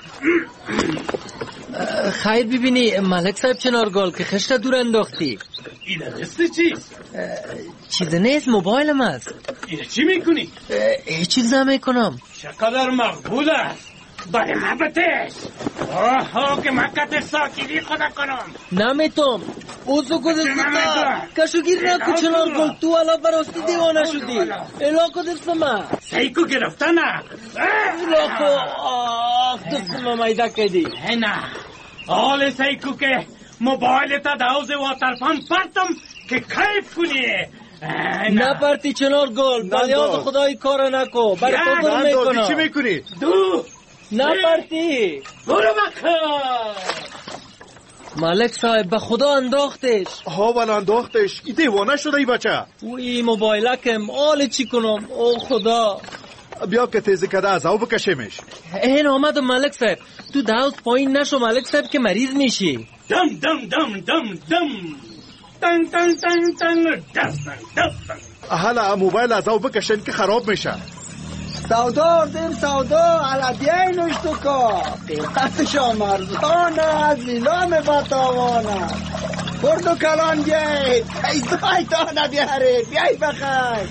خیر ببینی ملک صاحب چنارگل که خشت دور انداختی. ایده دستی چیست؟ چیز نیست، موبایلم است. ایده چی میکنی؟ هیچ چیز نمیکنم. چقدر مقبول است. برای محبتش آها که مکت ساکیدی خدا کنم. نمیتم اوزو کدستم کشوگیر نکو چنارگل، تو علا براستی دیوانه شدی. الا کدستم سیکو گرفته نه الاکو آخ دستم مایده کدی. نه حال سیکو که موبایل تا دوز و طرفان پرتم که کیف کنی. نه پرتی چنارگل، بلیاد خدای کار نکو. برای خودم میکنم. چی میکنی؟ دو نه پرتی برو بکن. ملک صاحب به خدا انداختش. ها ولی انداختش. ای دیوانه شده ای بچه. اوی موبایلکم آل چی کنم. او خدا بیا که تیزی کده از او بکشیمش. این آمد ملک صاحب. تو داوز پایین نشو ملک صاحب که مریض میشی. دم دم دم دم دم تن تن تن تن دستن دستن. حالا موبایل از او بکشن که خراب میشه. سودا دیم سودا علادیه نوشتو که قیقتشا مرزانه از لیلام بطاوانه بردو کلان گید ایزای تانه بیاره بیای بخیر.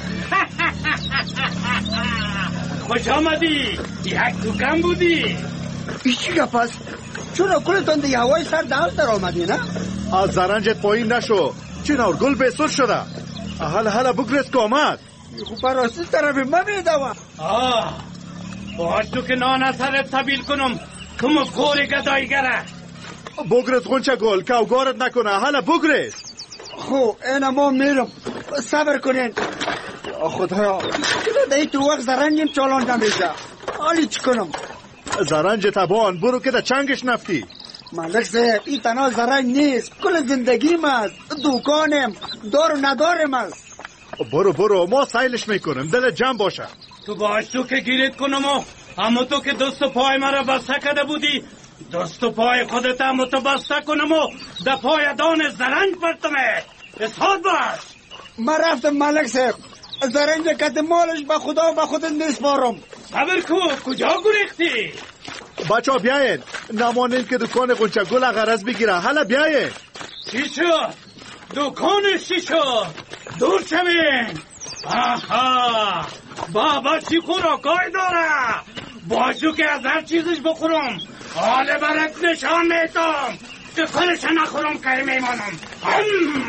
خوش آمدی. یک دوکم بودی. ایچی گپ است؟ چون کلتون دیگه هوای سر دست در آمدی نه؟ از زرنجت پایین نشو. چنارگل بسر شده. حالا حالا بگرس که آمد. خوب براستی طرف من میدوم. آه باش تو که نان سرت طبیل کنم کم کور گدایگره. بگرس غنچه گل که اوگارت نکنه. حالا بگرس. خو این ما میرم. صبر کنین. خدایا دایی تو وقت زرنجیم چالان نمیشه. حالی چی کنم؟ زرنج تبان برو که در چنگش نفتی. ملک صاحب این تنها زرنج نیست، کل زندگیم است، دوکانم دار و ندارم است. برو برو ما سایلش میکنم، دل جمع باشه. تو باش تو که گیرت کنم و اما تو که دست و پای مرا بسته کده بودی دست و پای خودت هم تو بسته کنم و در پای دان زرنج پرتمه. اصحاد باش. من رفتم ملک صاحب، زرنج کت مالش به خدا و به خودت نیسپارم. صبر کو کجا گریختی؟ بچه ها بیاین نمانین که دکان غنچه گل غرض بگیره. حالا بیاین. چی شد؟ دکانش چی شد؟ دور شوین. آها بابا چی خوراکای داره؟ باشو که از هر چیزش بخورم. حال برات نشان میتم که خورش نخورم که میمانم. هم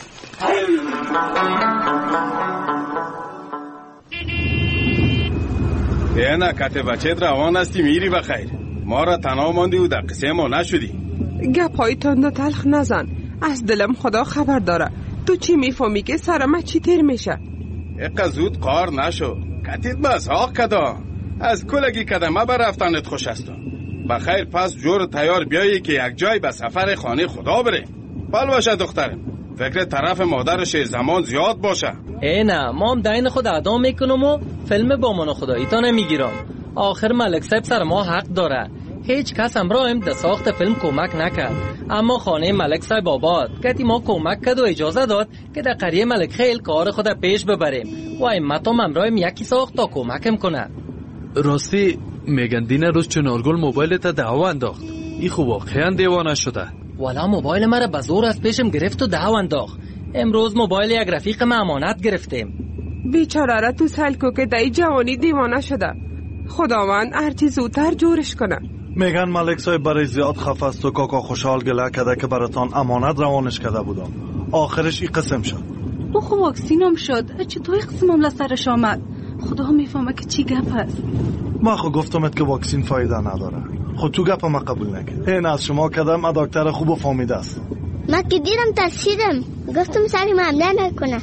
نه کت بچت روان هستی میری بخیر. ما را تنها ماندی و در قصه ما نشدی. گپای تند تلخ نزن، از دلم خدا خبر داره. تو چی میفهمی که سرم چی تیر میشه؟ اقا زود قار نشو. کتیت بس حاق کدا. از کلگی کدمه بر رفتنت خوش هستم. بخیر پس جور تیار بیایی که یک جای به سفر خانه خدا بریم. بل باشه دخترم، فکر طرف مادرش زمان زیاد باشه. ای نه ما هم دین خود ادا میکنم و فیلم با من خدایی تا نمیگیرم. آخر ملک صاحب سر ما حق داره. هیچ کس امرایم در ساخت فیلم کمک نکرد، اما خانه ملک صاحب آباد کتی ما کمک کرد و اجازه داد که در قریه ملک خیل کار خود پیش ببریم و ایمتام امرایم یکی ساخت تا کمکم کنه. راستی میگن دین روز چنارگل موبایل تا دعوا انداخت. ای خوب واقعا دیوانه شده. والا موبایل مرا به زور از پیشم گرفت و دعوا انداخت. امروز موبایل یک رفیق ما امانت گرفتیم. بیچاره را تو سلکو که دای جوانی دیوانه شده. خداوند هرچی زودتر جورش کنه. میگن ملک صاحب برای زیاد خفه است و کاکا خوشحال گله کده که براتان امانت روانش کده بودم. آخرش این قسم شد. او خب واکسینم شد، چطور قسمم لسرش آمد؟ خدا میفهمه که چی گپ هست. من خود گفتمت که واکسین فایده نداره. خود تو گپ ما قبول نکرد. این از شما کدم ا دکتر خوب و فهمیده است. من که دیدم ترسیدم، گفتم سری معامله نکنه.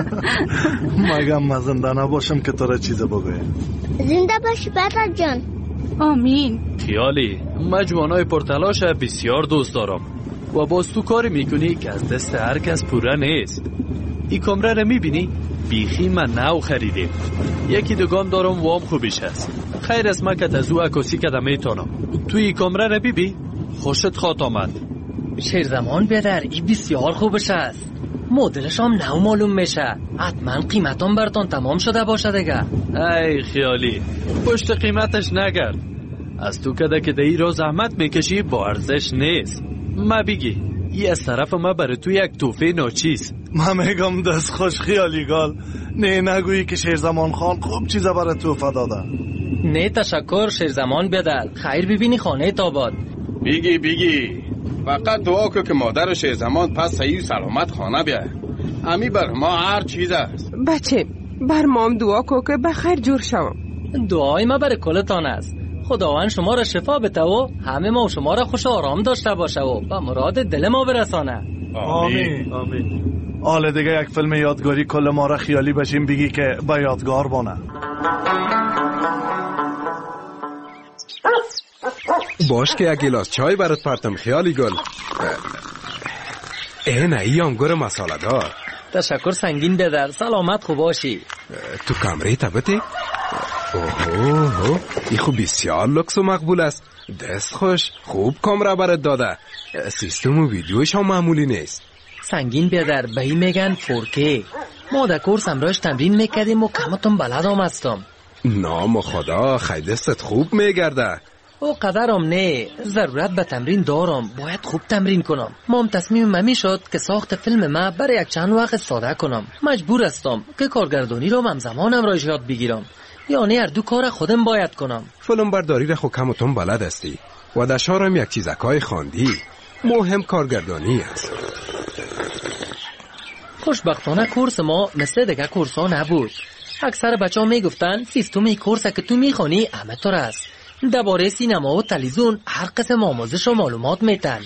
مگم من زنده نباشم که تو را چیز بگویم. زنده باشی برادر جان. آمین. خیالی، من جوانای پرتلاش بسیار دوست دارم و باز تو کاری میکنی که از دست هر کس پوره نیست. این کمره رو میبینی؟ بیخی من نو خریدیم. یکی دوگان دارم وام خوبیش هست. خیر است من که تزو عکاسی کدم میتونم. توی این کمره رو بیبی خوشت خواد آمد. شیرزمان بیادر ای بسیار خوبش است. مدلش هم نو معلوم میشه. حتما قیمتان براتون تمام شده باشه دیگه. ای خیالی، پشت قیمتش نگرد. از تو کده که دی رو زحمت میکشی با ارزش نیست. ما بگی ای از طرف ما برای تو یک توفه ناچیز. من میگم دست خوش خیالی گال. نه نگویی که شیرزمان خان خوب چیزا برای توفه داده. نه تشکر شیرزمان بیادر. خیر ببینی خانه تاباد. بگی بگی فقط دعا که که مادر شیرزمان پس صحیح سلامت خانه بیاید. امی بر ما هر چیز است. بچه بر ما هم دعا کو که بخیر جور شوم. دعای ما برای کلتان است. خداوند شما را شفا بده و همه ما و شما را خوش آرام داشته باشه و به مراد دل ما برسانه. آمین آمین. حالا دیگه یک فیلم یادگاری کل ما را خیالی بشیم بگی که با یادگار بانه. باش که یک گلاس چای برات پرتم خیالی گل. اینه ای انگور مساله دار. تشکر سنگین بیادر. سلامت خوب باشی. تو کمره تبتی؟ اوه ای خوب بسیار لکس و مقبول است. دست خوش خوب کامره برات داده. سیستم و ویدیوش هم معمولی نیست. سنگین بیادر به این میگن فورکی. ما در کورس امراش تمرین میکردیم و کمتون بلدم هستم. نام خدا خیلی دستت خوب میگرده. او قدرم نه، ضرورت به تمرین دارم. باید خوب تمرین کنم. مام تصمیم من شد که ساخت فیلم ما برای یک چند وقت ساده کنم. مجبور هستم که کارگردانی رو همزمانم را یاد بگیرم. یعنی هر دو کار خودم باید کنم. فیلم برداری را خود کمتون بلد هستی و دشارم یک چیزکای خواندی. مهم کارگردانی است. خوشبختانه کورس ما مثل دیگه کورس ها نبود. اکثر بچه ها میگفتن سیستم ای کورس که تو میخوانی همه طور است. درباره سینما و تلویزیون هر قسم آموزش و معلومات میتن.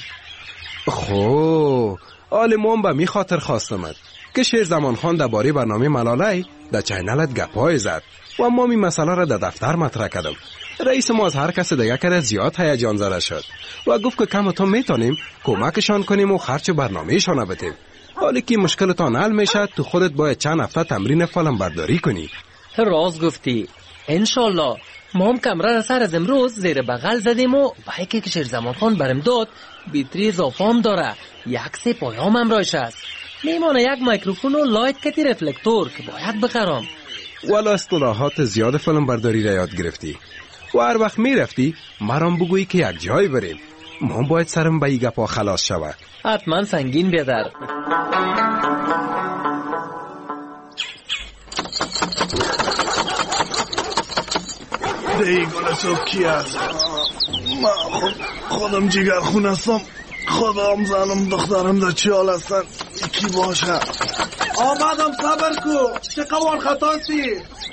خو آلمان به می خاطر خواستمد که شیرزمان خان درباره برنامه ملاله در چینلت گپای زد و ما می مسئله را در دفتر مطرح کردم. رئیس ما از هر کس دیگه کرده زیاد هیجان زده شد و گفت که کمتون میتونیم کمکشان کنیم و خرچ برنامهشان بدیم. حالی که مشکلتان حل میشه تو خودت باید چند هفته تمرین فیلم برداری کنی. راست گفتی. انشالله. ما هم کمره را سر از امروز زیر بغل زدیم و بایکی که شیرزمان خان برم داد بیتری اضافه هم داره. یک سه پایام هم رایش است. میمانه یک میکروفون و لایت کتی رفلکتور که باید بخرم. والا اصطلاحات زیاد فیلم برداری را یاد گرفتی و هر وقت میرفتی مرام بگویی که یک جای بریم. ما باید سرم به این گپا خلاص شود. حتما سنگین بیادر. دی گل صبح کی است؟ من خود خودم جگر خون هستم. خودم زنم دخترم در چی حال هستن؟ یکی باشه. آمدم صبر کو. چه قوان خطاسی؟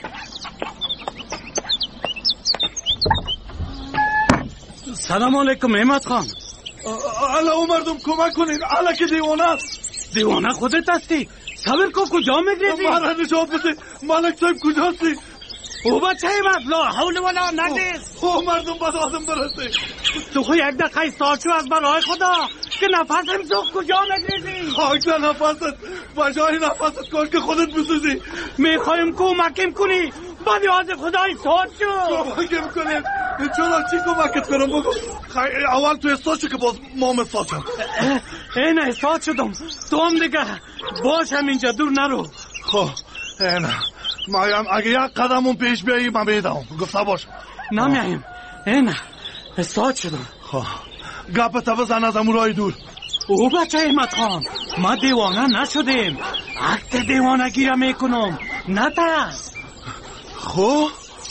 سلام علیکم احمد خان. الا او مردم کمک کنید. الا که دیوانه است. دیوانه خودت هستی؟ صبر کو. کجا میگریزی؟ مرا نجات بده. ملک صاحب کجاستی؟ او بچه احمد لا حول ولا نگریز. او مردم بد آدم برسته. تو خو یک دقیقه ایستاد شو از برای خدا که نفسم سوخت. کجا میگریزی؟ خاک در نفست. بجای نفست کن که خودت بسوزی. میخوایم کمکم کنی. بعد یاد خدا ایستاد شو. کمکم کنید. چرا چی کمکت کنم بگو. اول تو ایستاد شو که باز ما ایستاد شد. اینه ایستاد شدم. تو هم دیگه باش همینجا دور نرو. خب اینه مایم اگه یک قدمون پیش بیایی من بیدم. گفته باش. نمیم. اینه ایستاد شدم. خب گپ تا بزن از امورای دور. او بچه احمد خان ما دیوانه نشدیم. عکت دیوانه گیره میکنم. نه ترس. خب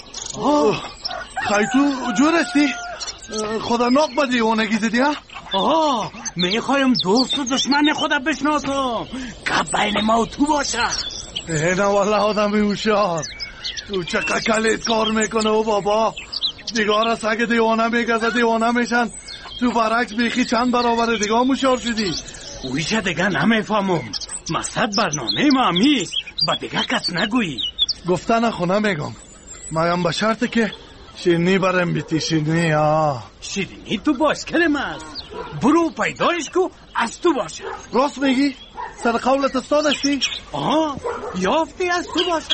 خیلی تو جور استی؟ خدا ناک با دیوانگی زدی ها؟ آه میخوایم دوست و دشمن خدا بشناسم. گپ بین ما و تو باشه. اینه والله آدم بیوشار. تو چقدر کلیت کار میکنه و بابا. دیگار است اگه دیوانه میگذه دیوانه میشن. تو برعکس بیخی چند برابر دیگه مشار شدی. اویشه دیگه نمیفهمم. مقصد برنامه ما همی با دیگه کس نگویی. گفتن خونه میگم. مایم به شرط که شیرینی برم بیتی شیرینی ها. شیرینی تو بایسکل من برو پیدایش کو از تو باشه. راست میگی؟ سر قولت استادشتی؟ آه یافتی از تو باشه.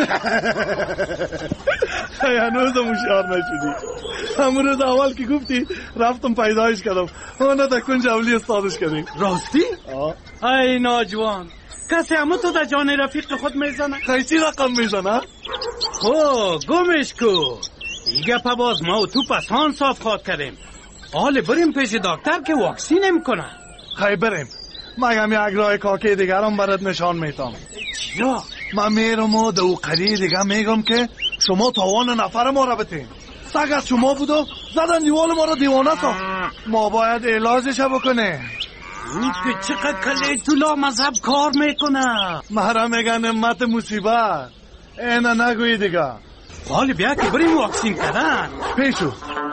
هنوز مشار نشدی. همون روز اول که گفتی رفتم پیدایش کردم اون تا کنج اولی استادش کردیم. راستی؟ آه ای ناجوان کسی همون تو در جان رفیق خود میزنه؟ خیلی رقم میزنه؟ خب گمش کو. دیگه پا باز ما و تو پسان صاف خواد کردیم. حالا بریم پیش دکتر که واکسینم کنه. خیلی بریم. مگم یک راه کاکی دیگرم برات نشان میتام. چیا؟ من میرم و دو قریه دیگه میگم که شما تاوان نفر ما را بتین. سگ از شما بود و زدن دیوال ما را دیوانه ساخت. ما باید علاجش بکنه. این که چقدر کلی تو لا مذهب کار میکنه. مرا میگن امت مصیبت. اینا نگوی دیگه. حالا بیا که بریم واکسین کردن. پیشو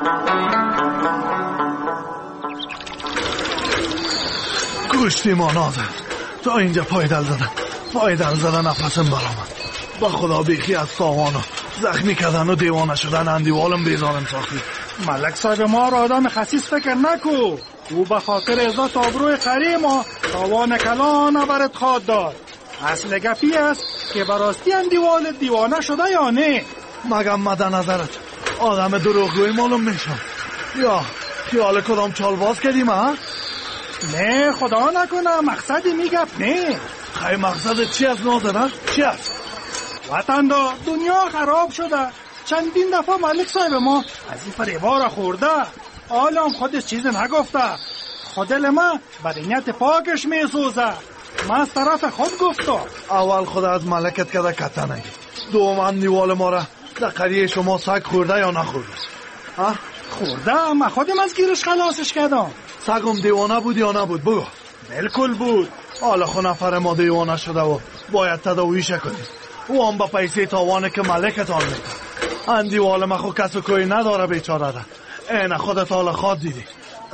گوشتی ما نازه تا اینجا پایدل زدن پایدل زدن نفسم برامد. با خدا بیخی از تاوانو زخمی کردن و دیوانه شدن اندیوالم بیزارم ساختی. ملک صاحب ما را آدم خسیس فکر نکو. او به خاطر عزت آبروی قری ما تاوان کلان برات خواد داد. اصل گپی است که براستی اندیوال دیوانه شده یا نه؟ مگم مد نظرت آدم دروغگوی معلوم میشم یا خیال کدام چالباز کردیم ها؟ نه خدا نکنه مقصدی میگم نه. خیلی مقصد چی از نازنه؟ چی است؟ وطن دا دنیا خراب شده. چندین دفعه ملک صاحب ما از این فریبا را خورده. حالا هم خودش چیز نگفته. خودل ما برینیت پاکش میسوزه. من از طرف خود گفتم. اول خود از ملکت کده کتا نگی. دوم اندیوال ما را در قریه شما سگ خورده یا نخورده؟ ها؟ خورده؟ من خودم از گیرش خلاصش کردم. سگم دیوانه بود یا نبود بگو. بالکل بود. حالا خود نفر ما دیوانه شده و باید تداویش کنید. او هم با پیسه تاوانه که ملکتان میده. اندیوال ما خود کس و کوی نداره بیچاره ده. اینه خودت حالا خواد دیدی.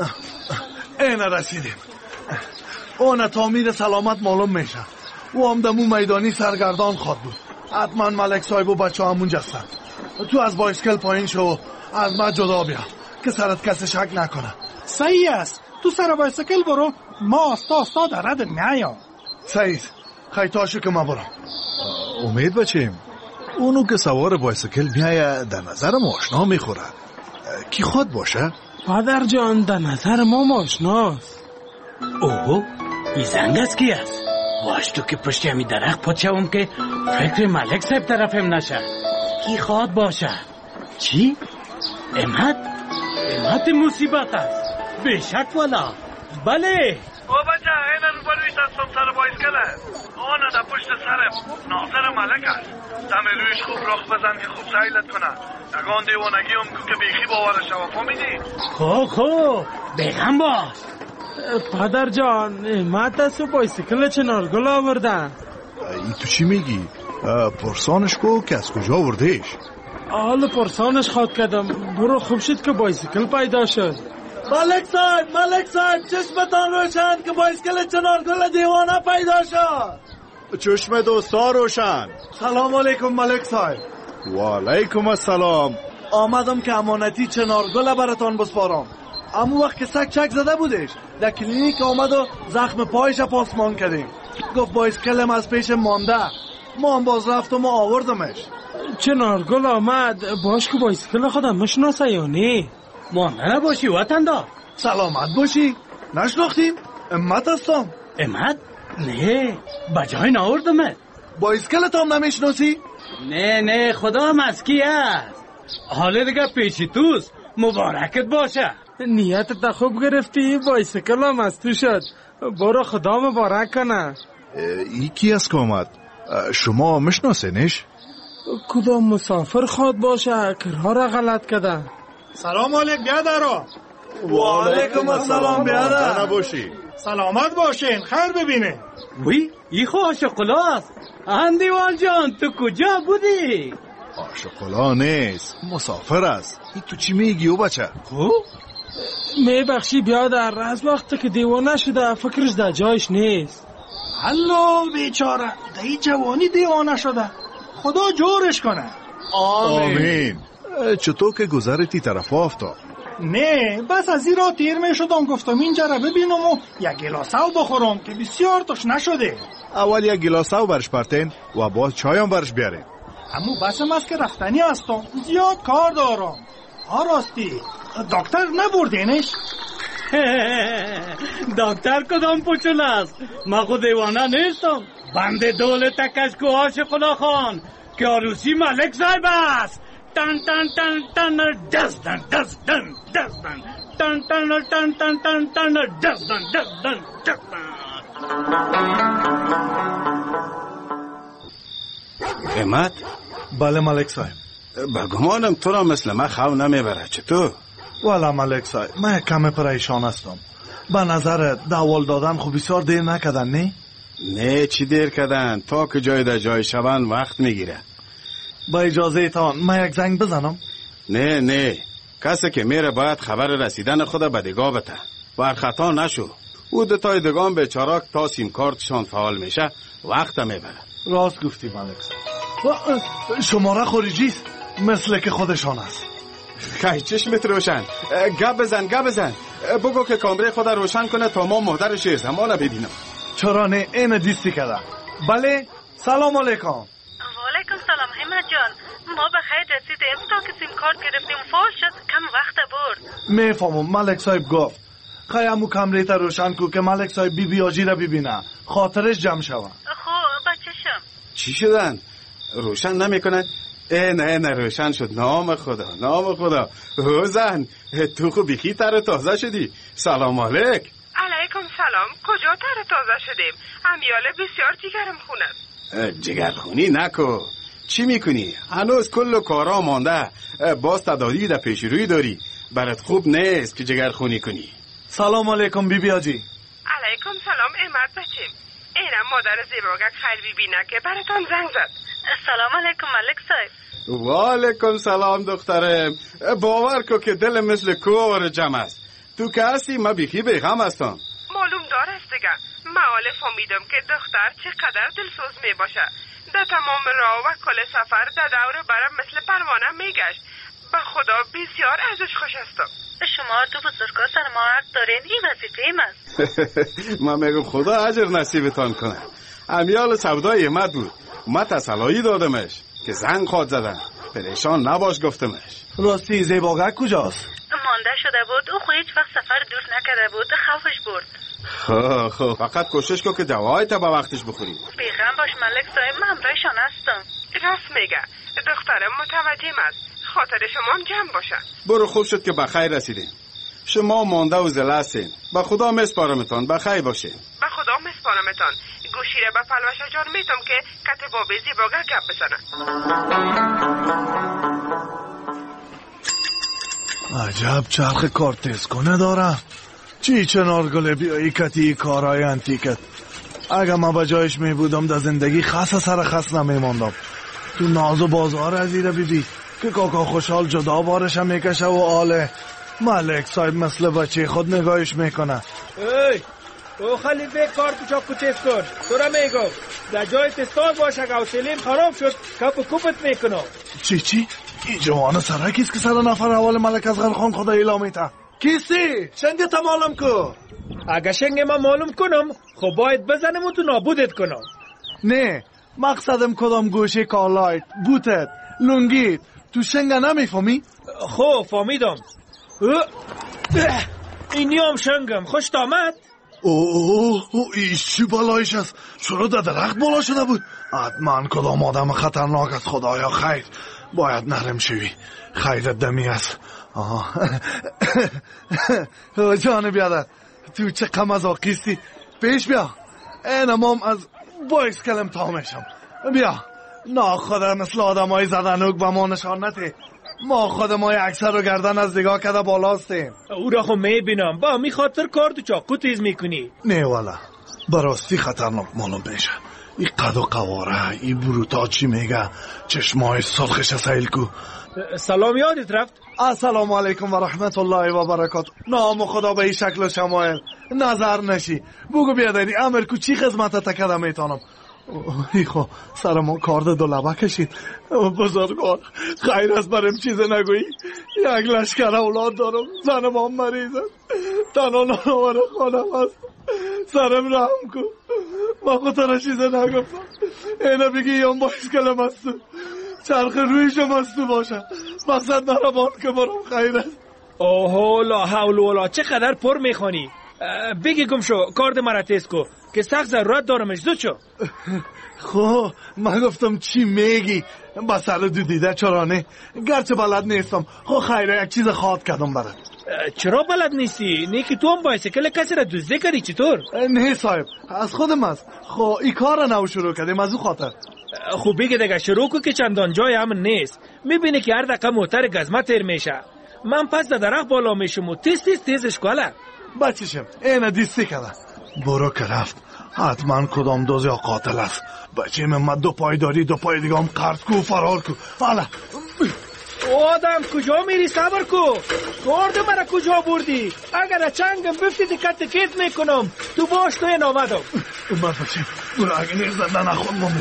اینه رسیدیم. اون تعمیر سلامت معلوم میشه. او هم دمو میدانی سرگردان خواد بود. حتما ملک صاحب و بچه همون جستن. تو از بایسکل پایین شو از ما جدا بیا که سرت کسی شک نکنه. صحیح است. تو سر بایسکل برو ما استا استا در رد نیا. صحیح خیتاشو که ما برم. امید بچیم اونو که سوار بایسکل میایه در نظر ما آشنا میخوره. کی خود باشه؟ پدر جان در نظر ما آشناست. اوه این زنگ است کی است؟ باش تو که پشتی همی درخت پاد شوم که فکر ملک صاحب طرفم نشه. کی خواد باشه؟ چی؟ امت؟ امت مصیبت است. بشک والا. بله او بچه این رو برویش دستم سر بایسکله. آنه در پشت سرم ناظر ملک است. دم رویش خوب رخ بزن که خوب سیلت کنه. نگان دیوانگی هم که بیخی باورش شوافا میدی. خوب خوب بگم باش. پدر جان امت دست و بایسکل چنارگل آوردن. ای تو چی میگی؟ پرسانش کو که از کجا آوردهش؟ حالا پرسانش خواد کردم. برو خوب شد که بایسکل پیدا شد. ملک صاحب ملک صاحب چشمتان روشن که بایسکل چنارگل دیوانه پیدا شد. چشم دوستا روشن. سلام علیکم ملک صاحب. و علیکم السلام. آمدم که امانتی چنارگل براتان بسپارم. اما وقت که سگ چک زده بودش در کلینیک آمد و زخم پایش پاسمان کردیم. گفت بایسکلم از پیش مانده. ما هم باز رفتم و آوردمش. چنارگل آمد باش که بایسکل خودم مشناسه یا نه؟ مانده نباشی وطن دا. سلامت باشی. نشناختیم؟ امت هستم. امت؟ نه بجای ناوردمت. بایسکلت هم نمیشناسی؟ نه نه خدا هم از کی است. حالا دیگه پیچی توست. مبارکت باشه. نیتت تا خوب گرفتی. بایسکل هم از تو شد. برو خدا مبارک کنه. ای کی از که آمد؟ شما مشناسینش؟ کدام مسافر خواد باشه کرها را غلط کده. سلام علیک بیادرها. و علیکم السلام بیادر. نباشی. سلامت باشین خیر ببینه. وی ای خو آشقلاست. اندیوال جان تو کجا بودی؟ آشقلا نیست مسافر است. ای تو چی میگی او بچه؟ خو؟ میبخشی بیادر از وقتی که دیوانه شده فکرش در جایش نیست. الله بیچاره در این جوانی دیوانه شده. خدا جورش کنه. آمین. چطور که گذرتی طرف افتاد؟ نه بس از این را تیر می شدم گفتم اینجا را ببینم و یک گلاس آب بخورم که بسیار تشنه شده. اول یک گلاس آب برش پرتین و باز چای هم برش بیارین. اما بسم است که رفتنی هستم، زیاد کار دارم. ها راستی دکتر نبردینش؟ دکتر کدام پوچول است؟ ما خود دیوانه نیستم. بنده دولت کشکو عاشق الله خان که عروسی ملک صاحب است. تن تن تن تن دستن دستن دستن تن تن تن تن تن تن دستن دستن دستن. احمد؟ بله ملک صاحب. بگمانم تو را مثل من خو نمیبره. چطور؟ والا ملک صاحب من کم پریشان هستم. به نظر داول دادن خب بسیار دیر نکردن نه؟ نه چی دیر کردن؟ تا که جای در جای شبن وقت میگیره. با اجازه تان من یک زنگ بزنم؟ نه نه کسی که میره باید خبر رسیدن خود به دگاه بته. بر خطا نشو. او دتای دگان بیچارا تا سیم کارتشان فعال میشه وقت میبره. راست گفتی ملک صاحب. شماره خارجیست مثل که خودشان است. خیلی چشمت روشن. گپ بزن گپ بزن. بگو که کامره خود روشن کنه تا ما مهدر شیر زمانه ببینم. چرا نه این دیستی کده. بله سلام علیکم. وعلیکم سلام همت جان. ما به خیر رسیدیم تا که سیم کارت گرفتیم فال شد کم وقت برد. میفهمم ملک صاحب گفت خیامو کمره تا روشن کو که ملک صاحب بی بی آجی را ببینه خاطرش جمع شوه. خب بچه‌شم چی شدن؟ روشن نمیکنن؟ اه نه نه روشن شد. نام خدا نام خدا. زن تو خوب بیخی تر تازه شدی. سلام علیک. علیکم سلام. کجا تر تازه شدیم؟ امیاله بسیار جگرم خونه. جگرخونی نکو. چی میکنی؟ هنوز کل کارا مانده. باز تدادی در پیش روی داری. برات خوب نیست که جگرخونی کنی. سلام علیکم بی بی آجی. علیکم سلام احمد بچیم. اینم مادر زیباگک خیل بی بینه که براتان زنگ زد. سلام علیکم ملک صاحب. و علیکم سلام دخترم. باور کو که دل مثل کوه جمع است. تو که هستی ما بیخی بیغم هستم. معلوم دار است دیگه. معاله فهمیدم که دختر چقدر دلسوز می باشه. در تمام راه و کل سفر در دور برم مثل پروانه میگشت. به خدا بسیار ازش خوش هستم. شما تو بزرگا سر ما حق دارین. این وظیفه ایم است. من میگم خدا اجر نصیبتان کنه. امیال سودای احمد بود. ما تسلایی دادمش که زنگ خواد زدن. پریشان نباش گفتمش. راستی زیباگک کجاست؟ مانده شده بود. او خو هیچ وقت سفر دور نکرده بود. خوفش برد. خب خب فقط کوشش کن که دوای تا با وقتش بخوری. بیغم باش ملک صاحب. من همراهشان هستم. راست میگه. دخترم متوجهم است. خاطر شما هم جمع باشه. برو خوب شد که بخیر رسیدین. شما مانده و زله هستین. به خدا مسپارمتان. بخیر باشین. به خدا مسپارمتان. گوشی را به پلوش جان میتم که کت بابی زیباگه گپ بزنن. عجب چرخ کار تیز کنه دارم. چی چنار گله بیایی کتی کارهای انتیکت. اگه ما به جایش می بودم در زندگی خاص سر خاص نمی ماندم. تو ناز و بازار از ایره بی بی که کاکا خوشحال جدا بارشم میکشه و آله ملک صاحب مثل بچه خود نگاهش میکنه. ای او خالی به کار تو چاپ کوچیز کن. تو را میگم در جای تستان باشه که حوصله‌ام خراب شد کپ و کوپت میکنم. چی چی؟ این جوان سرکیست که سر نفر اول ملک اصغر خان خدا اعلام میته. کیستی؟ شنگه تا معلوم کو. اگه شنگه من معلوم کنم خب باید بزنم و تو نابودت کنم. نه مقصدم کدام گوشه کالایت بوتت لونگیت تو شنگه نمیفهمی؟ خب فهمیدم. اینی هم شنگم. خوشت آمد؟ اوه او ایش چی بالایش است؟ چرا در درخت بالا شده بود؟ حتما کدام آدم خطرناک است. خدایا خیر باید نرم شوی. خیرت دمی است. جان بیادر تو چه قمزاقیستی. پیش بیا. اینم هم از بایس کلم تا میشم. بیا ناخدا مثل آدم های زدنوک به ما نشان نتی. ما خودم های اکثر رو گردن از نگاه کده بالاستیم. او را خو میبینم با می خاطر کار تو چاقو تیز میکنی. نه والا براستی خطرناک معلوم میشه. این قد و قواره این بروتا چی میگه چشمای سرخش سیل کو. سلام یادت رفت؟ السلام علیکم و رحمت الله و برکاته. نام خدا به این شکل شمایل نظر نشی. بگو بیادری امر کو چی خدمت تکده میتونم. ایخو سر ما کار دو لبه کشید. بزرگوار خیر است برم چیز نگویی. یک لشکر اولاد دارم، زن ما مریضه، تنها نانوار خانم است. سرم رحم کن، ما خود را چیز نگفتم. اینه بگی یم با اسکلم هستو، چرخ رویشم هستو باشه. مقصد نرمان که برم خیر است. اوه لا حول ولا، چقدر پر میخوانی. بگی گم شو کارد مرا تیز کو که سخت ضرورت دارمش. زود شو. خب من گفتم چی میگی؟ با سر دو دیده چرانه گرچه بلد نیستم. خب خیره یک چیز خواد کردم برات. چرا بلد نیستی؟ نه که تو هم بایسکل کسی را دزدی کردی چطور؟ نه صاحب از خودم است. خب این کار را نو شروع کردیم از او خاطر. خب بگی دیگه شروع کو که چندان جای امن نیست. میبینی که هر دقیقه موتر گزمه تیر میشه. من پس در درخت بالا میشم و تیز تیز تیزش کاله. بچشم اینه دیستی کرده. برو که رفت حتما کدام دوز یا قاتل است. بچه من دو پای داری، دو پای دیگه هم قرض کو فرار کو. حالا آدم کجا میری؟ صبر کو. کارد مرا کجا بردی؟ اگر چنگم بفتی دکت دکت میکنم. تو باش تو این آمدم. بر بچه برو اگه نیز زنده نخون مونده.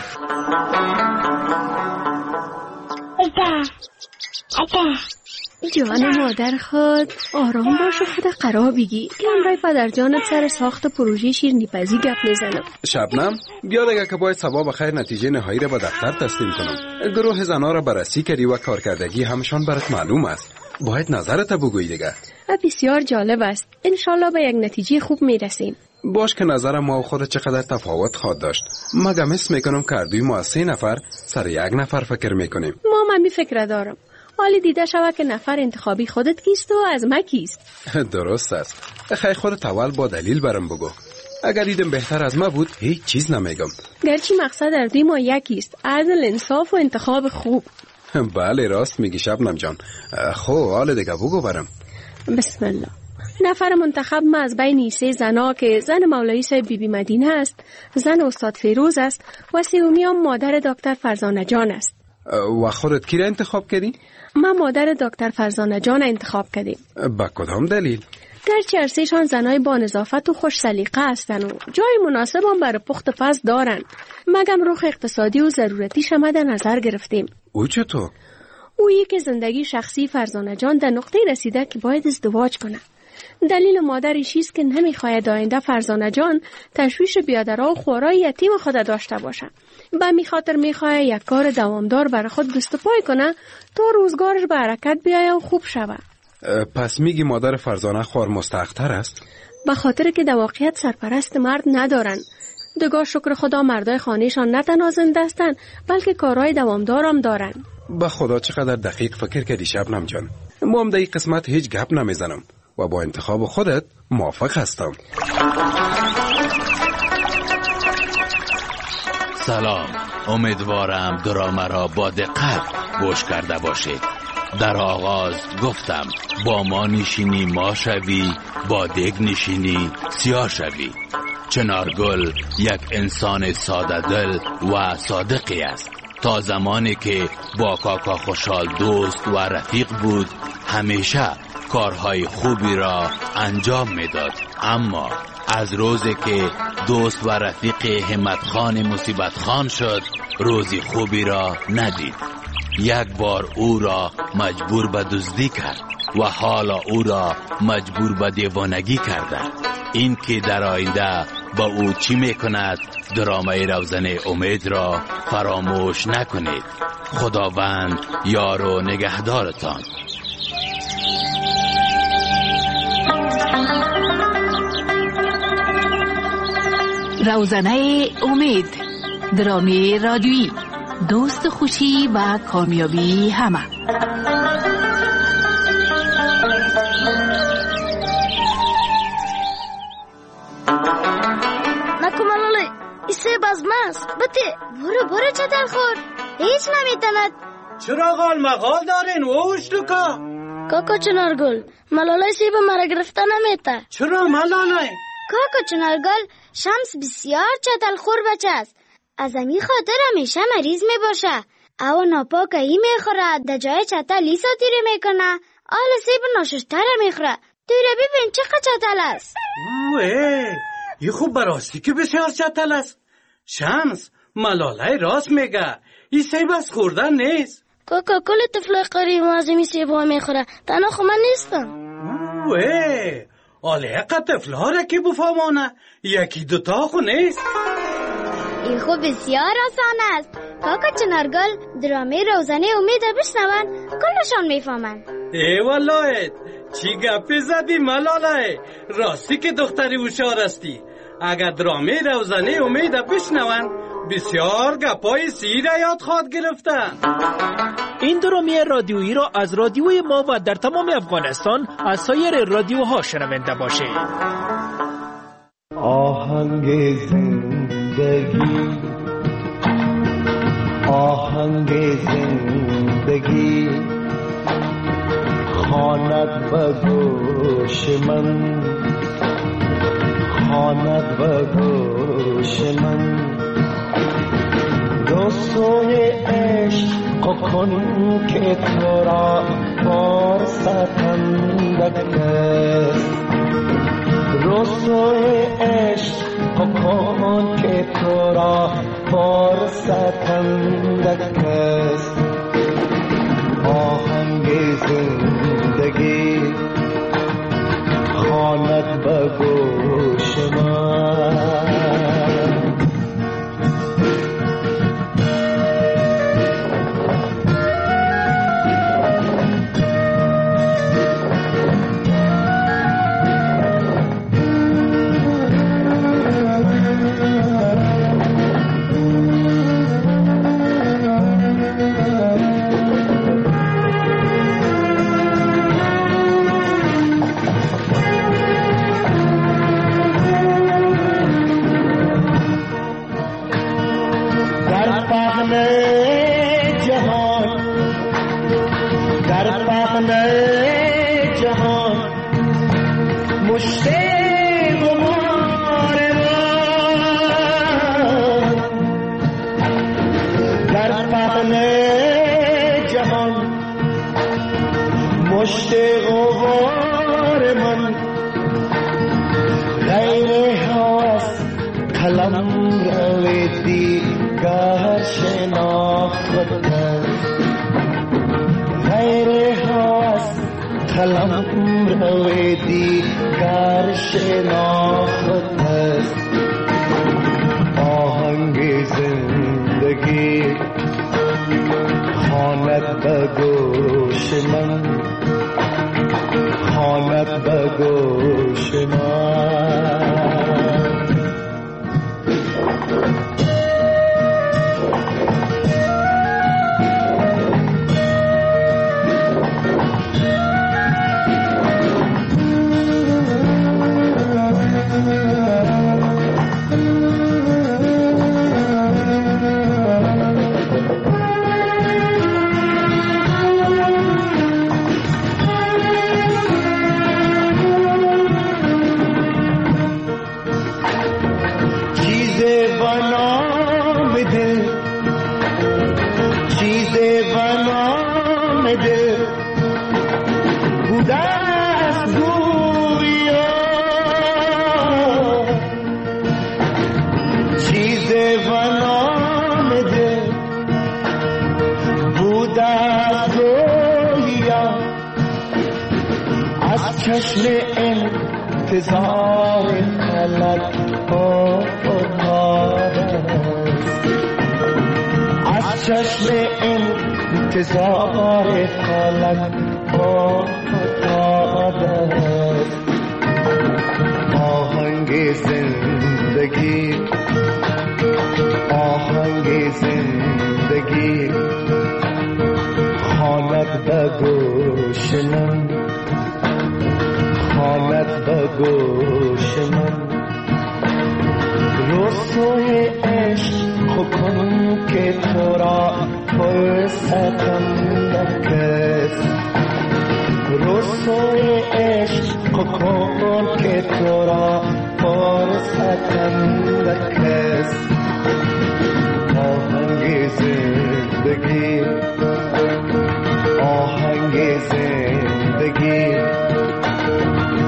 اگه اگه جان مادر خود آرام باش و خود قرار بگی که امرای پدر جانت سر ساخت پروژه شیرینی‌پزی گپ میزنم. شبنم بیا دیگه که باید ثواب خیر نتیجه نهایی را به دفتر تسلیم کنم. گروه زنا را بررسی کردی و کارکردگی همشان برات معلوم است. باید نظرت بگویی دیگه. بسیار جالب است. انشالله به یک نتیجه خوب میرسیم. باش که نظر ما و خود چقدر تفاوت خواهد داشت. مگه مثل میکنم کردوی ما از سه نفر سر یک نفر فکر میکنیم. ما من می فکر دارم. حالی دیده شوه که نفر انتخابی خودت کیست و از ما کیست. درست است. خیلی خودت اول با دلیل برم بگو. اگر دیدم بهتر از ما بود هیچ چیز نمیگم. گرچه مقصد از دوی ما یکیست، عدل، انصاف و انتخاب خوب. بله راست میگی شبنم جان. خب حال دیگه بگو برم. بسم الله. نفر منتخب ما از بین سه زنا که زن مولوی صاحب بی بی مدینه است، زن استاد فیروز است و سومی هم مادر دکتر فرزانه جان است. و خودت کی را انتخاب کردی؟ ما مادر دکتر فرزانه جان انتخاب کردیم. با کدام دلیل؟ گرچه ارسیشان زنای با نظافت و خوش سلیقه هستن و جای مناسب هم برای پخت پز دارن، مگم رخ اقتصادی و ضرورتی شما در نظر گرفتیم. او چطور؟ او که زندگی شخصی فرزانه جان در نقطه رسیده که باید ازدواج کنه. دلیل مادرش است که نمیخواهد آینده فرزانه جان تشویش بیادرها و خورای یتیم خود داشته باشه. به می خاطر میخواه یک کار دوامدار برای خود دست پای کنه تا روزگارش به حرکت بیایه و خوب شوه. پس میگی مادر فرزانه خوار مستحق‌تر است؟ به خاطر که در واقعیت سرپرست مرد ندارن. دگاه شکر خدا مردای خانهشان نه تنها زنده هستن بلکه کارهای دوامدار هم دارن. به خدا چقدر دقیق فکر کردی شبنم جان. ما هم در این قسمت هیچ گپ نمیزنم و با انتخاب خودت موافق هستم. سلام، امیدوارم دراما را با دقت گوش کرده باشید. در آغاز گفتم با ما نشینی ما شوی، با دگ نشینی سیاه شوی. چنارگل یک انسان ساده دل و صادقی است. تا زمانی که با کاکا خوشحال دوست و رفیق بود همیشه کارهای خوبی را انجام میداد، اما از روزی که دوست و رفیق همت خان مصیبت خان شد روزی خوبی را ندید. یک بار او را مجبور به دزدی کرد و حالا او را مجبور به دیوانگی کرده. این که در آینده با او چی میکند درامای روزنه امید را فراموش نکنید. خداوند یار و نگهدارتان. روزنه امید، درامی رادیویی، دوست خوشی و کامیابی همه. نکمالالی ایسه بازماست بطه برو برو چطر خور هیچ نمیتند. چرا غال مغال دارین ووش لکا؟ کاکا چنارگل ملالای سیب مرا گرفته نمیته. چرا ملالای؟ کاکا چنارگل شمس بسیار چتل خور بچه است. از امی خاطر همیشه مریض می باشه. او ناپاک ای می خوره در جای چتل لیسا تیره می کنه. آل سیب ناششتر می خوره. تیره ببین چقدر چتل است. اوه ای خوب براستی که بسیار چتل است. شمس، ملاله راست میگه. این سیب از خوردن نیست. کاکا کل طفلای قریب از این سیب ها میخوره. تنها خو من نیستم. اوه آلیقه طفلها را که بفهمانه. یکی دوتا خو نیست. این خو بسیار آسان است. کاکا چنارگل درامه روزانه امید بشنون کلشان میفهمن. ای والله چی گپی زدی ملاله. راستی که دختری هوشیار استی. اگر درامه روزانه امید بشنون بسیار گپای سیر یاد خواهد گرفتن. این درامه رادیویی را از رادیوی ما و در تمام افغانستان از سایر رادیوها شنونده باشید. آهنگ زندگی، آهنگ زندگی خواند به گوش من، خواند به گوش من. رسوی عشق کن که تو را بار ستندک است. رسوی عشق کن که تو را بار ستندک است. آهنگ زندگی خواند به گوش من.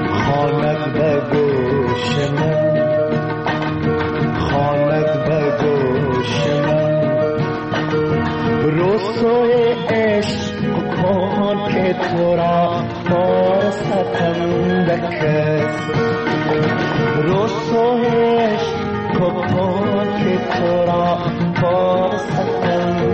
خواند به گوش من، خواند به گوش رسوی عشق کن که تو را بار ستنده کس رسوی عشق کن که تو را بار ستنده